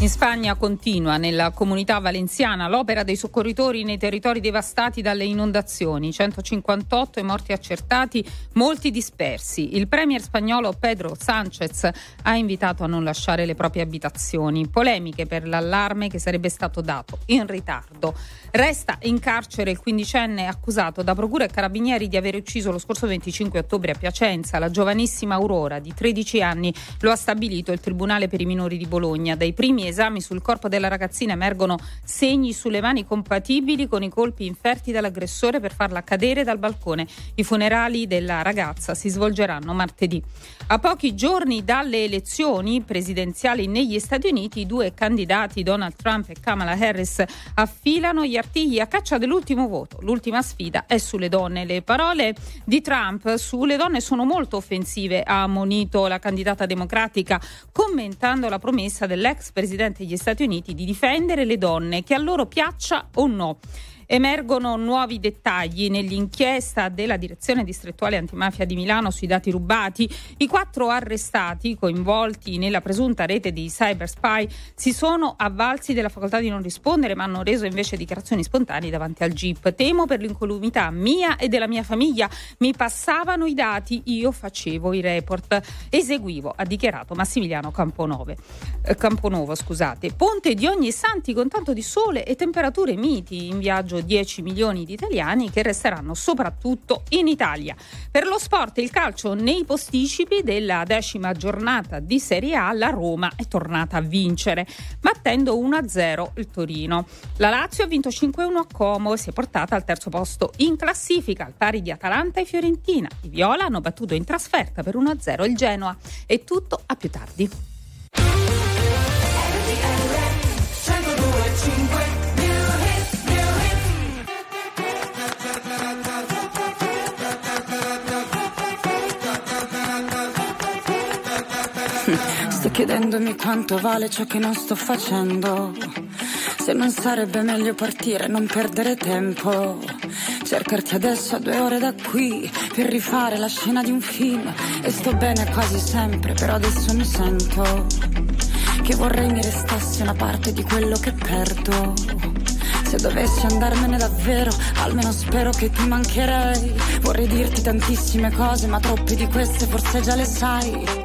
In Spagna continua nella Comunità Valenciana l'opera dei soccorritori nei territori devastati dalle inondazioni, centocinquantotto i morti accertati, molti dispersi. Il premier spagnolo Pedro Sánchez ha invitato a non lasciare le proprie abitazioni. Polemiche per l'allarme che sarebbe stato dato in ritardo. Resta in carcere il quindicenne accusato da procura e carabinieri di aver ucciso lo scorso venticinque ottobre a Piacenza la giovanissima Aurora di tredici anni. Lo ha stabilito il Tribunale per i minori di Bologna. Dai primi esami sul corpo della ragazzina emergono segni sulle mani compatibili con i colpi inferti dall'aggressore per farla cadere dal balcone. I funerali della ragazza si svolgeranno martedì. A pochi giorni dalle elezioni presidenziali negli Stati Uniti, i due candidati Donald Trump e Kamala Harris affilano gli artigli a caccia dell'ultimo voto. L'ultima sfida è sulle donne. Le parole di Trump sulle donne sono molto offensive, ha ammonito la candidata democratica, commentando la promessa dell'ex presidente degli Stati Uniti di difendere le donne, che a loro piaccia o no. Emergono nuovi dettagli nell'inchiesta della Direzione Distrettuale Antimafia di Milano sui dati rubati. I quattro arrestati coinvolti nella presunta rete di cyber spy si sono avvalsi della facoltà di non rispondere, ma hanno reso invece dichiarazioni spontanee davanti al G I P. Temo per l'incolumità mia e della mia famiglia. Mi passavano i dati, io facevo i report, eseguivo, ha dichiarato Massimiliano Camponove. Eh, Camponovo. Scusate. Ponte di Ognissanti con tanto di sole e temperature miti, in viaggio dieci milioni di italiani che resteranno soprattutto in Italia. Per lo sport, il calcio nei posticipi della decima giornata di Serie A, la Roma è tornata a vincere, battendo uno a zero il Torino. La Lazio ha vinto cinque a uno a Como e si è portata al terzo posto in classifica, al pari di Atalanta e Fiorentina. I Viola hanno battuto in trasferta per uno a zero il Genoa. È tutto, a più tardi. Sto chiedendomi quanto vale ciò che non sto facendo. Se non sarebbe meglio partire e non perdere tempo. Cercarti adesso a due ore da qui per rifare la scena di un film. E sto bene quasi sempre, però adesso mi sento che vorrei mi restasse una parte di quello che perdo. Se dovessi andarmene davvero, almeno spero che ti mancherei. Vorrei dirti tantissime cose, ma troppe di queste forse già le sai.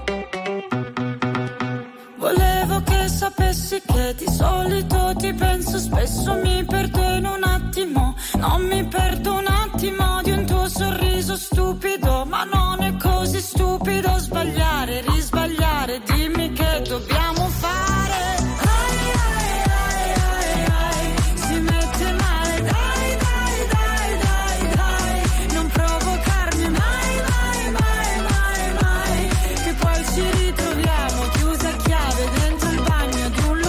Volevo che sapessi che di solito ti penso spesso, mi perdo in un attimo, non mi perdo un attimo di un tuo sorriso stupido, ma non è così stupido sbagliare, risbagliare, dimmi che dobbiamo fare. Ai, ai, ai, ai, ai, si mette male, dai, dai, dai, dai, dai, non provocarmi mai, mai, mai, mai, mai, che poi ci ritroviamo chiusi a chiave dentro il bagno di un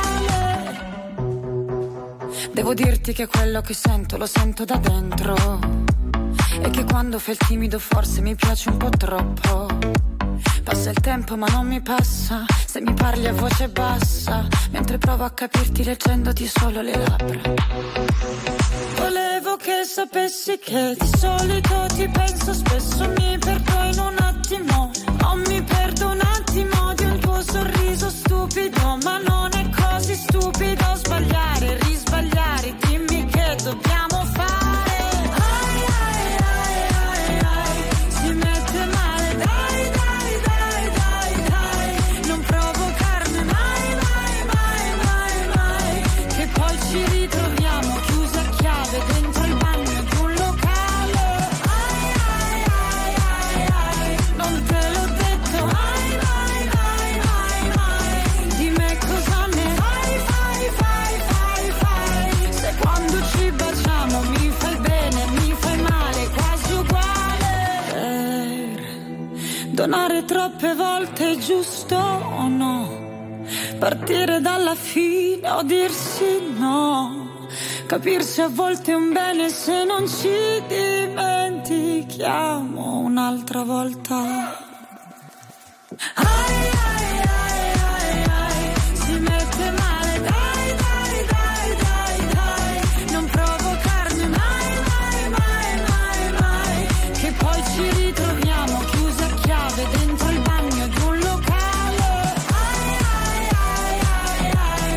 locale. Devo dirti che quello che sento lo sento da dentro, e che quando fai il timido forse mi piace un po' troppo. Passa il tempo ma non mi passa, se mi parli a voce bassa, mentre provo a capirti leggendoti solo le labbra. Volevo che sapessi che di solito ti penso spesso, mi perdo in un attimo, non mi perdo un attimo di un tuo sorriso stupido, ma non è così stupido sbagliare, risbagliare, dimmi che dobbiamo fare. Ai, ai, ai, ai, ai, si mette male, dai, dai, dai, dai, dai, non provocarmi mai, mai, mai, mai, mai, che poi ci ritroviamo chiusi a chiave dentro il bagno di un locale. Ai, ai, ai, ai, ai, non te l'ho detto, ai, mai, mai, mai, mai, di me cosa ne fai, fai, fai, fai, fai, se quando ci baciamo mi fai bene, mi fai male, quasi uguale. Per donare troppe volte è giusto o no? Partire dalla fine o dirsi no? Capirsi a volte è un bene se non ci dimentichiamo un'altra volta. Ai, ai, ai, ai, ai, si mette male, dai, dai, dai, dai, dai, non provocarmi mai, mai, mai, mai, mai, che poi ci ritroviamo chiusi a chiave dentro il bagno di un locale. Ai, ai, ai, ai, ai,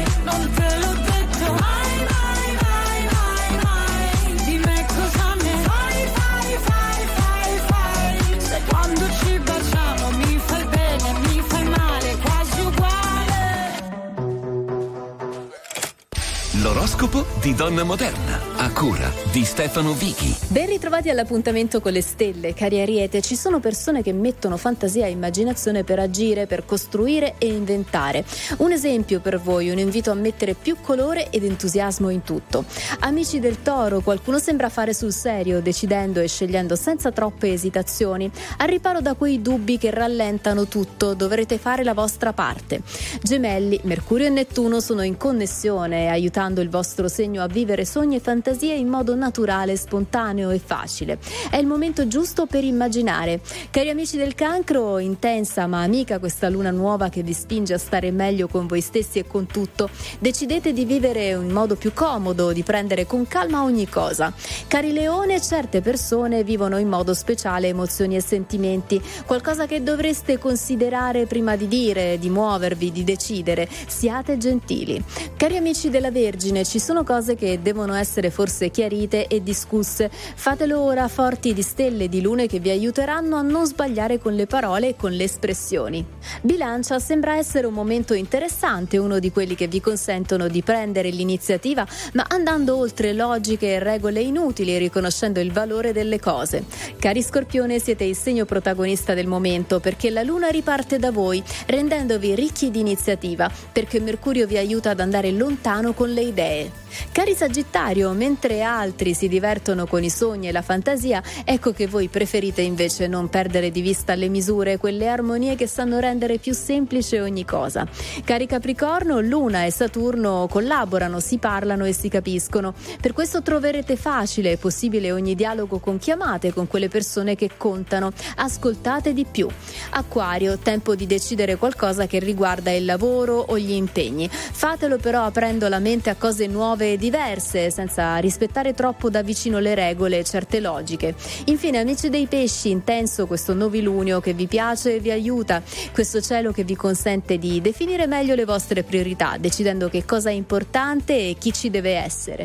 L'oroscopo di Donna Moderna, a cura di Stefano Vichi. Ben ritrovati all'appuntamento con le stelle, cari Ariete. Ci sono persone che mettono fantasia e immaginazione per agire, per costruire e inventare. Un esempio per voi, un invito a mettere più colore ed entusiasmo in tutto. Amici del Toro, qualcuno sembra fare sul serio, decidendo e scegliendo senza troppe esitazioni. Al riparo da quei dubbi che rallentano tutto, dovrete fare la vostra parte. Gemelli, Mercurio e Nettuno sono in connessione, aiutando il vostro segno a vivere sogni e fantasie in modo naturale, spontaneo e facile. È il momento giusto per immaginare. Cari amici del Cancro, intensa ma amica questa luna nuova che vi spinge a stare meglio con voi stessi e con tutto. Decidete di vivere in modo più comodo, di prendere con calma ogni cosa. Cari Leone, certe persone vivono in modo speciale emozioni e sentimenti, qualcosa che dovreste considerare prima di dire, di muovervi, di decidere. Siate gentili. Cari amici della Vergine, ci sono cose che devono essere forse chiarite e discusse. Fatelo ora, forti di stelle e di lune che vi aiuteranno a non sbagliare con le parole e con le espressioni. Bilancia, sembra essere un momento interessante, uno di quelli che vi consentono di prendere l'iniziativa, ma andando oltre logiche e regole inutili e riconoscendo il valore delle cose. Cari Scorpione, siete il segno protagonista del momento, perché la luna riparte da voi, rendendovi ricchi di iniziativa, perché Mercurio vi aiuta ad andare lontano con le idee. Cari Sagittario, mentre altri si divertono con i sogni e la fantasia, ecco che voi preferite invece non perdere di vista le misure, quelle armonie che sanno rendere più semplice ogni cosa. Cari Capricorno, Luna e Saturno collaborano, si parlano e si capiscono. Per questo troverete facile e possibile ogni dialogo con chi amate, con quelle persone che contano. Ascoltate di più. Acquario, tempo di decidere qualcosa che riguarda il lavoro o gli impegni. Fatelo però aprendo la mente a cose nuove e diverse, senza rispettare troppo da vicino le regole e certe logiche. Infine, amici dei Pesci, intenso questo novilunio che vi piace e vi aiuta, questo cielo che vi consente di definire meglio le vostre priorità, decidendo che cosa è importante e chi ci deve essere.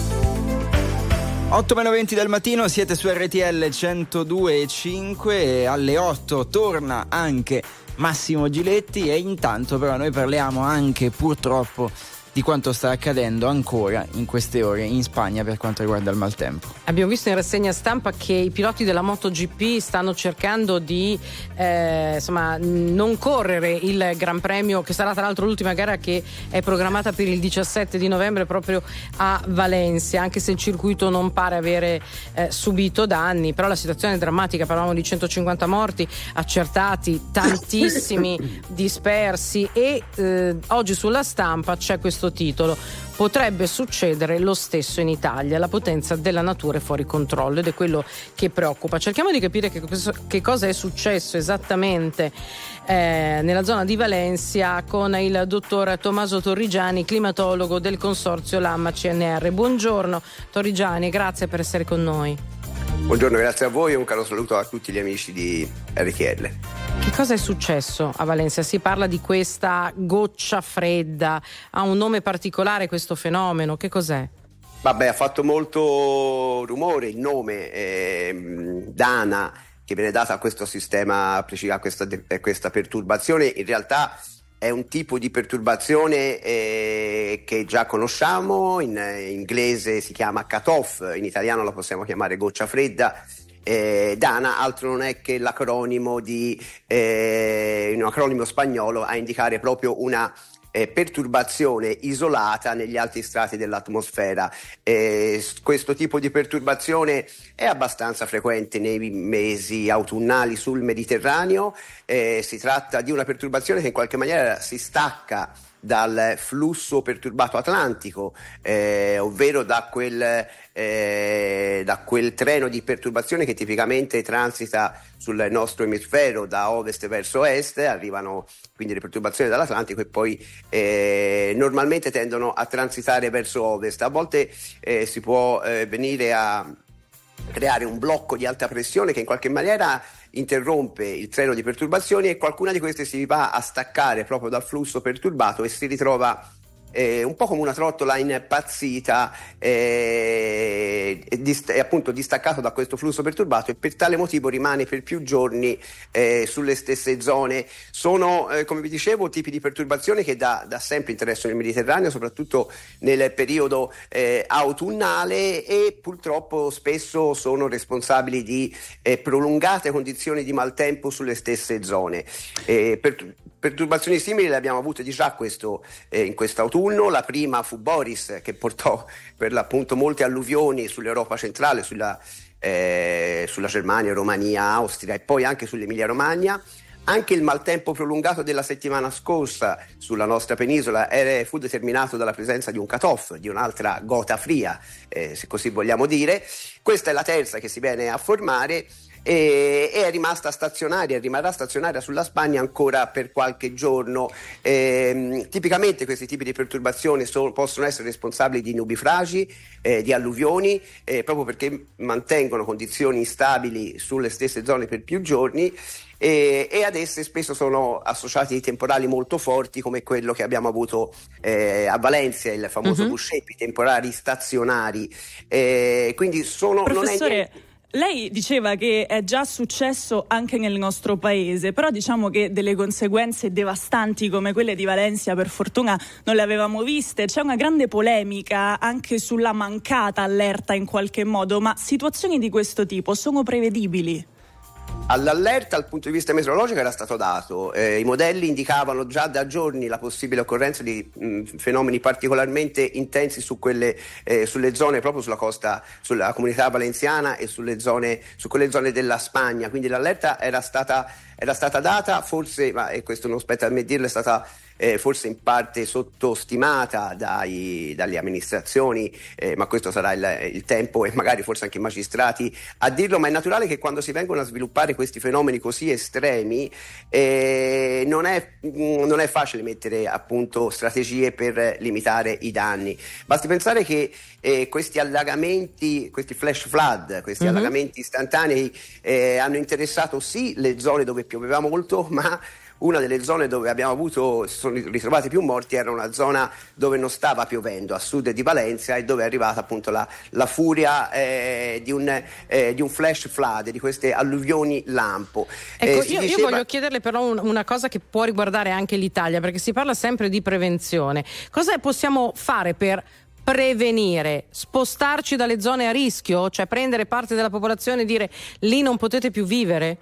otto meno venti del mattino, siete su R T L centodue e cinque e alle otto torna anche Massimo Giletti, e intanto però noi parliamo anche purtroppo di quanto sta accadendo ancora in queste ore in Spagna per quanto riguarda il maltempo. Abbiamo visto in rassegna stampa che i piloti della MotoGP stanno cercando di eh, insomma non correre il Gran Premio, che sarà tra l'altro l'ultima gara che è programmata per il diciassette di novembre proprio a Valencia, anche se il circuito non pare avere eh, subito danni, però la situazione è drammatica. Parlavamo di centocinquanta morti accertati, tantissimi dispersi, e eh, oggi sulla stampa c'è questo titolo: potrebbe succedere lo stesso in Italia, la potenza della natura è fuori controllo, ed è quello che preoccupa. Cerchiamo di capire che, che cosa è successo esattamente eh, nella zona di Valencia con il dottor Tommaso Torrigiani, climatologo del consorzio Lama C N R. Buongiorno Torrigiani, grazie per essere con noi. Buongiorno, grazie a voi e un caro saluto a tutti gli amici di R T L. Che cosa è successo a Valencia? Si parla di questa goccia fredda, ha un nome particolare questo fenomeno, che cos'è? Vabbè, ha fatto molto rumore il nome eh, Dana, che viene data a questo sistema, a questa, a questa perturbazione. In realtà è un tipo di perturbazione eh, che già conosciamo, in, in inglese si chiama cut-off, in italiano la possiamo chiamare goccia fredda. Eh, Dana altro non è che l'acronimo di eh, un acronimo spagnolo a indicare proprio una eh, perturbazione isolata negli alti strati dell'atmosfera. Eh, questo tipo di perturbazione è abbastanza frequente nei mesi autunnali sul Mediterraneo. Eh, si tratta di una perturbazione che in qualche maniera si stacca dal flusso perturbato atlantico, eh, ovvero da quel, eh, da quel treno di perturbazione che tipicamente transita sul nostro emisfero da ovest verso est. Arrivano quindi le perturbazioni dall'Atlantico e poi eh, normalmente tendono a transitare verso ovest. A volte eh, si può eh, venire a creare un blocco di alta pressione che in qualche maniera interrompe il treno di perturbazioni, e qualcuna di queste si va a staccare proprio dal flusso perturbato e si ritrova eh, un po' come una trottola impazzita, eh, e dist- è appunto distaccato da questo flusso perturbato, e per tale motivo rimane per più giorni eh, sulle stesse zone. Sono, eh, come vi dicevo, tipi di perturbazioni che da, da sempre interessano il Mediterraneo, soprattutto nel periodo eh, autunnale, e purtroppo spesso sono responsabili di eh, prolungate condizioni di maltempo sulle stesse zone. Eh, per, perturbazioni simili le abbiamo avute già questo, eh, in quest'autunno. La prima fu Boris, che portò per l'appunto molte alluvioni sull'Europa centrale, sulla, eh, sulla Germania, Romania, Austria e poi anche sull'Emilia Romagna. Anche il maltempo prolungato della settimana scorsa sulla nostra penisola era, fu determinato dalla presenza di un cut-off, di un'altra gota fria, eh, se così vogliamo dire. Questa è la terza che si viene a formare, e è rimasta stazionaria, rimarrà stazionaria sulla Spagna ancora per qualche giorno. Eh, tipicamente questi tipi di perturbazioni sono, possono essere responsabili di nubifragi, eh, di alluvioni, eh, proprio perché mantengono condizioni instabili sulle stesse zone per più giorni, e, e ad esse spesso sono associati temporali molto forti, come quello che abbiamo avuto eh, a Valencia, il famoso Mhm. buscepi, temporali stazionari. Eh, quindi sono... Professore, non è niente- lei diceva che è già successo anche nel nostro paese, però diciamo che delle conseguenze devastanti come quelle di Valencia per fortuna non le avevamo viste. C'è una grande polemica anche sulla mancata allerta in qualche modo, ma situazioni di questo tipo sono prevedibili? All'allerta dal punto di vista meteorologico era stato dato, eh, i modelli indicavano già da giorni la possibile occorrenza di mh, fenomeni particolarmente intensi su quelle, eh, sulle zone, proprio sulla costa, sulla comunità valenziana e sulle zone, su quelle zone della Spagna, quindi l'allerta era stata, era stata data, forse, ma e questo non spetta a me dirlo, è stata eh, forse in parte sottostimata dai, dalle amministrazioni, eh, ma questo sarà il, il tempo e magari forse anche i magistrati a dirlo, ma è naturale che quando si vengono a sviluppare questi fenomeni così estremi eh, non, è, mh, non è facile mettere appunto strategie per limitare i danni. Basti pensare che eh, questi allagamenti, questi flash flood, questi Mhm. allagamenti istantanei eh, hanno interessato sì le zone dove pioveva molto, ma una delle zone dove abbiamo avuto, si sono ritrovati più morti, era una zona dove non stava piovendo, a sud di Valencia, e dove è arrivata appunto la, la furia eh, di, un, eh, di un flash flood, di queste alluvioni lampo. Ecco, Eh, si io, io diceva- voglio chiederle però un- una cosa che può riguardare anche l'Italia, perché si parla sempre di prevenzione. Cosa possiamo fare per prevenire? Spostarci dalle zone a rischio? Cioè prendere parte della popolazione e dire lì non potete più vivere?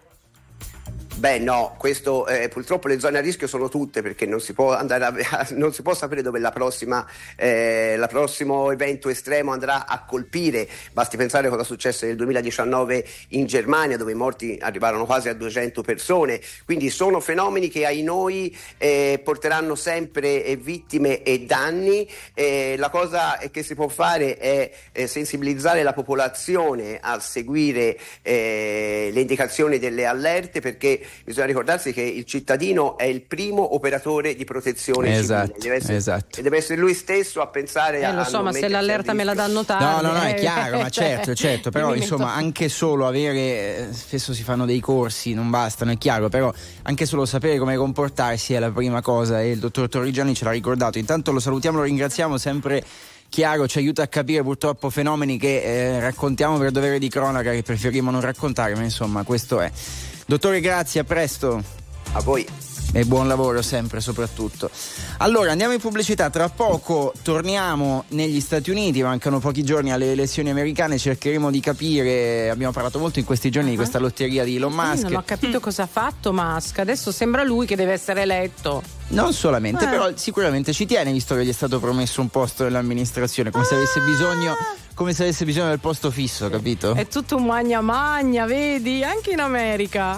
Beh no, questo eh, purtroppo le zone a rischio sono tutte, perché non si può andare a, non si può sapere dove la prossima eh, la prossimo evento estremo andrà a colpire. Basti pensare a cosa è successo nel duemiladiciannove in Germania, dove i morti arrivarono quasi a duecento persone. Quindi sono fenomeni che ai noi eh, porteranno sempre eh, vittime e danni. Eh, la cosa che si può fare è eh, sensibilizzare la popolazione a seguire eh, le indicazioni delle allerte, perché bisogna ricordarsi che il cittadino è il primo operatore di protezione Esatto, civile, deve essere, esatto. e deve essere lui stesso a pensare Eh, a lo so, non ma se mettersi a l'allerta me la rischio. danno tardi. No, no, no, è eh, chiaro, ma cioè, certo, certo, però io mi insomma metto- anche solo avere, eh, spesso si fanno dei corsi, non bastano, è chiaro, però anche solo sapere come comportarsi è la prima cosa, e il dottor Torrigiani ce l'ha ricordato. Intanto lo salutiamo, lo ringraziamo, sempre chiaro, ci aiuta a capire purtroppo fenomeni che eh, raccontiamo per dovere di cronaca, che preferiamo non raccontare, ma insomma questo è. Dottore, grazie, a presto. A voi. E buon lavoro sempre, soprattutto. Allora, andiamo in pubblicità, tra poco torniamo negli Stati Uniti, mancano pochi giorni alle elezioni americane, cercheremo di capire, abbiamo parlato molto in questi giorni di questa lotteria di Elon Io Musk. non ho capito cosa ha fatto Musk, adesso sembra lui che deve essere eletto. Non solamente, Eh. però sicuramente ci tiene, visto che gli è stato promesso un posto nell'amministrazione, come se avesse bisogno, come se avesse bisogno del posto fisso, capito? È tutto un magna magna, vedi? Anche in America.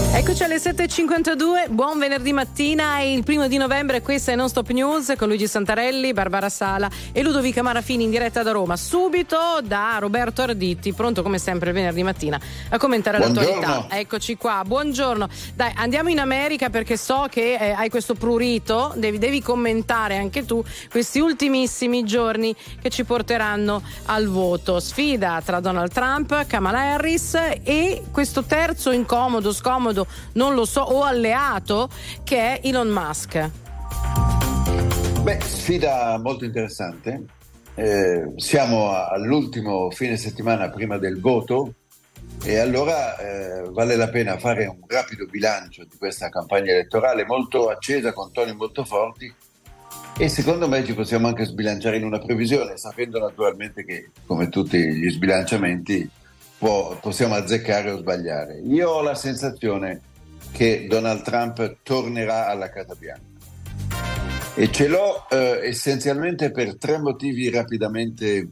Eccoci alle sette e cinquantadue, buon venerdì mattina, è il primo di novembre, questa è Non Stop News con Luigi Santarelli, Barbara Sala e Ludovica Marafini in diretta da Roma. Subito da Roberto Arditi, pronto come sempre il venerdì mattina a commentare Buongiorno. l'attualità. Eccoci qua, buongiorno. Dai, andiamo in America perché so che eh, hai questo prurito, devi, devi commentare anche tu questi ultimissimi giorni che ci porteranno al voto. Sfida tra Donald Trump, Kamala Harris e questo terzo incomodo, scomodo, non lo so, o alleato che è Elon Musk. Beh, sfida molto interessante. Eh, siamo all'ultimo fine settimana prima del voto e allora eh, vale la pena fare un rapido bilancio di questa campagna elettorale molto accesa, con toni molto forti, e secondo me ci possiamo anche sbilanciare in una previsione, sapendo naturalmente che, come tutti gli sbilanciamenti, può, possiamo azzeccare o sbagliare. Io ho la sensazione che Donald Trump tornerà alla Casa Bianca e ce l'ho eh, essenzialmente per tre motivi rapidamente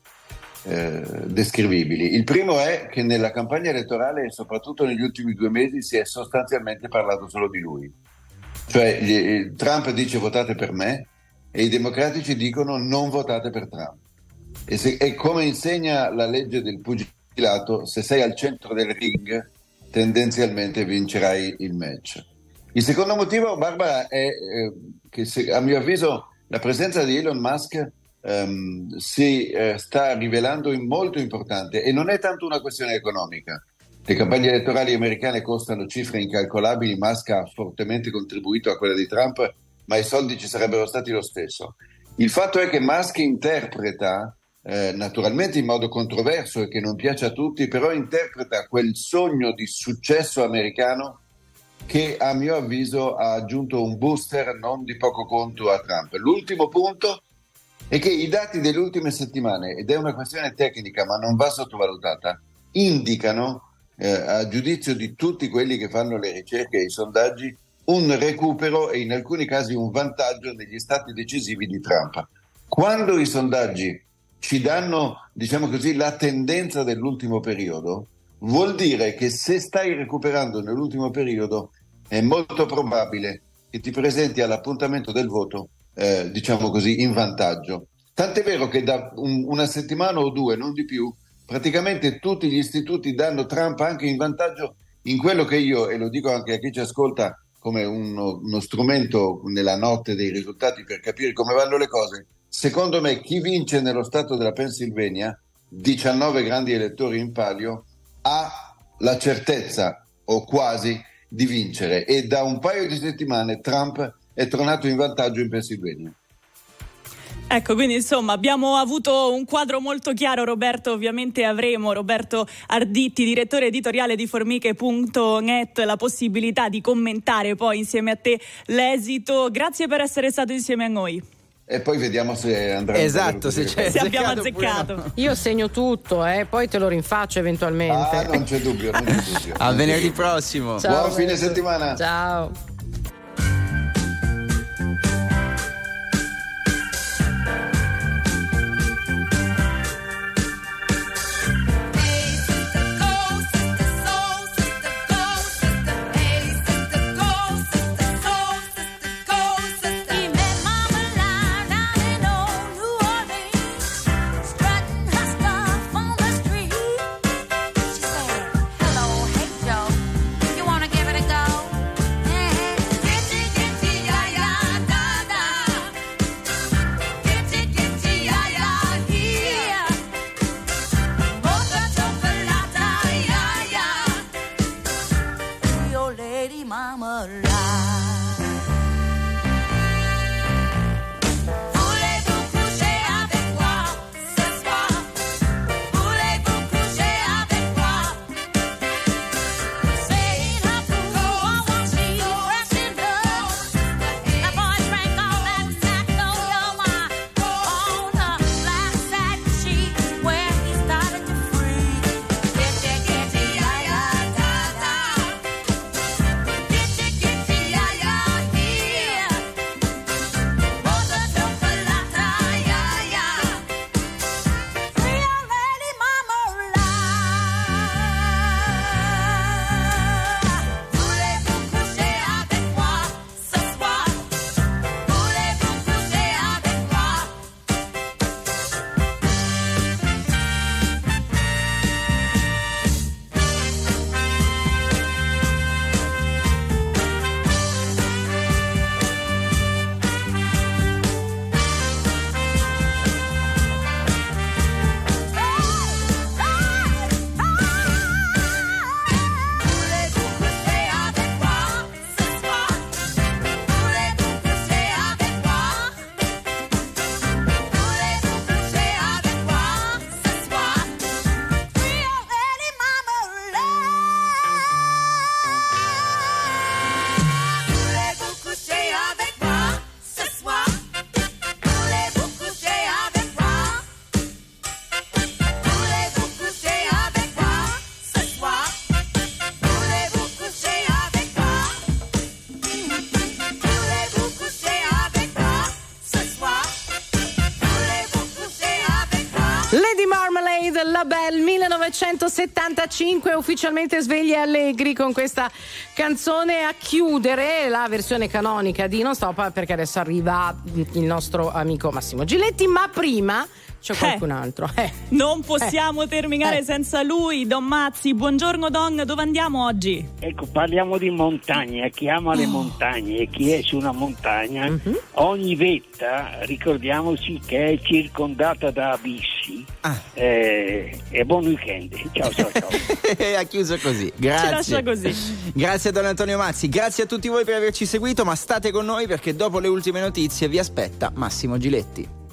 eh, descrivibili. Il primo è che nella campagna elettorale e soprattutto negli ultimi due mesi si è sostanzialmente parlato solo di lui, cioè gli, Trump dice votate per me e i democratici dicono non votate per Trump, e, se, e come insegna la legge del pugilato, se sei al centro del ring tendenzialmente vincerai il match. Il secondo motivo, Barbara, è eh, che se, a mio avviso la presenza di Elon Musk ehm, si eh, sta rivelando in molto importante, e non è tanto una questione economica. Le campagne elettorali americane costano cifre incalcolabili, Musk ha fortemente contribuito a quella di Trump, ma i soldi ci sarebbero stati lo stesso. Il fatto è che Musk interpreta, Eh, naturalmente in modo controverso e che non piace a tutti, però interpreta quel sogno di successo americano che a mio avviso ha aggiunto un booster non di poco conto a Trump. L'ultimo punto è che i dati delle ultime settimane, ed è una questione tecnica ma non va sottovalutata, indicano eh, a giudizio di tutti quelli che fanno le ricerche e i sondaggi un recupero e in alcuni casi un vantaggio negli stati decisivi di Trump. Quando i sondaggi ci danno, diciamo così, la tendenza dell'ultimo periodo, vuol dire che se stai recuperando nell'ultimo periodo è molto probabile che ti presenti all'appuntamento del voto, eh, diciamo così, in vantaggio. Tant'è vero che da un, una settimana o due, non di più, praticamente tutti gli istituti danno Trump anche in vantaggio in quello che io, e lo dico anche a chi ci ascolta come uno, uno strumento nella notte dei risultati per capire come vanno le cose. Secondo me chi vince nello stato della Pennsylvania, diciannove grandi elettori in palio, ha la certezza o quasi di vincere, e da un paio di settimane Trump è tornato in vantaggio in Pennsylvania. Ecco, quindi insomma abbiamo avuto un quadro molto chiaro, Roberto. Ovviamente avremo Roberto Arditi, direttore editoriale di formiche punto net, la possibilità di commentare poi insieme a te l'esito. Grazie per essere stato insieme a noi. E poi vediamo se andrà. Esatto, se, c'è se abbiamo azzeccato. No. Io segno tutto, eh, poi te lo rinfaccio eventualmente. Ah, non c'è dubbio, non c'è dubbio. A venerdì prossimo. Ciao, buon fine settimana. Ciao. Yeah, yeah. millenovecentosettantacinque, ufficialmente svegli e allegri con questa canzone a chiudere la versione canonica di Non Stop, perché adesso arriva il nostro amico Massimo Giletti, ma prima c'è qualcun altro. Eh. Non possiamo Eh. terminare Eh. senza lui, Don Mazzi. Buongiorno Don, dove andiamo oggi? Ecco, parliamo di montagna. Chi ama le montagne e chi è su una montagna, Mhm. ogni vetta, ricordiamoci che è circondata da abissi. Eh, e buon weekend. Ciao ciao ciao. Ha chiuso così. Grazie. Ci lascia così. Grazie a Don Antonio Mazzi, grazie a tutti voi per averci seguito, ma state con noi perché dopo le ultime notizie vi aspetta Massimo Giletti.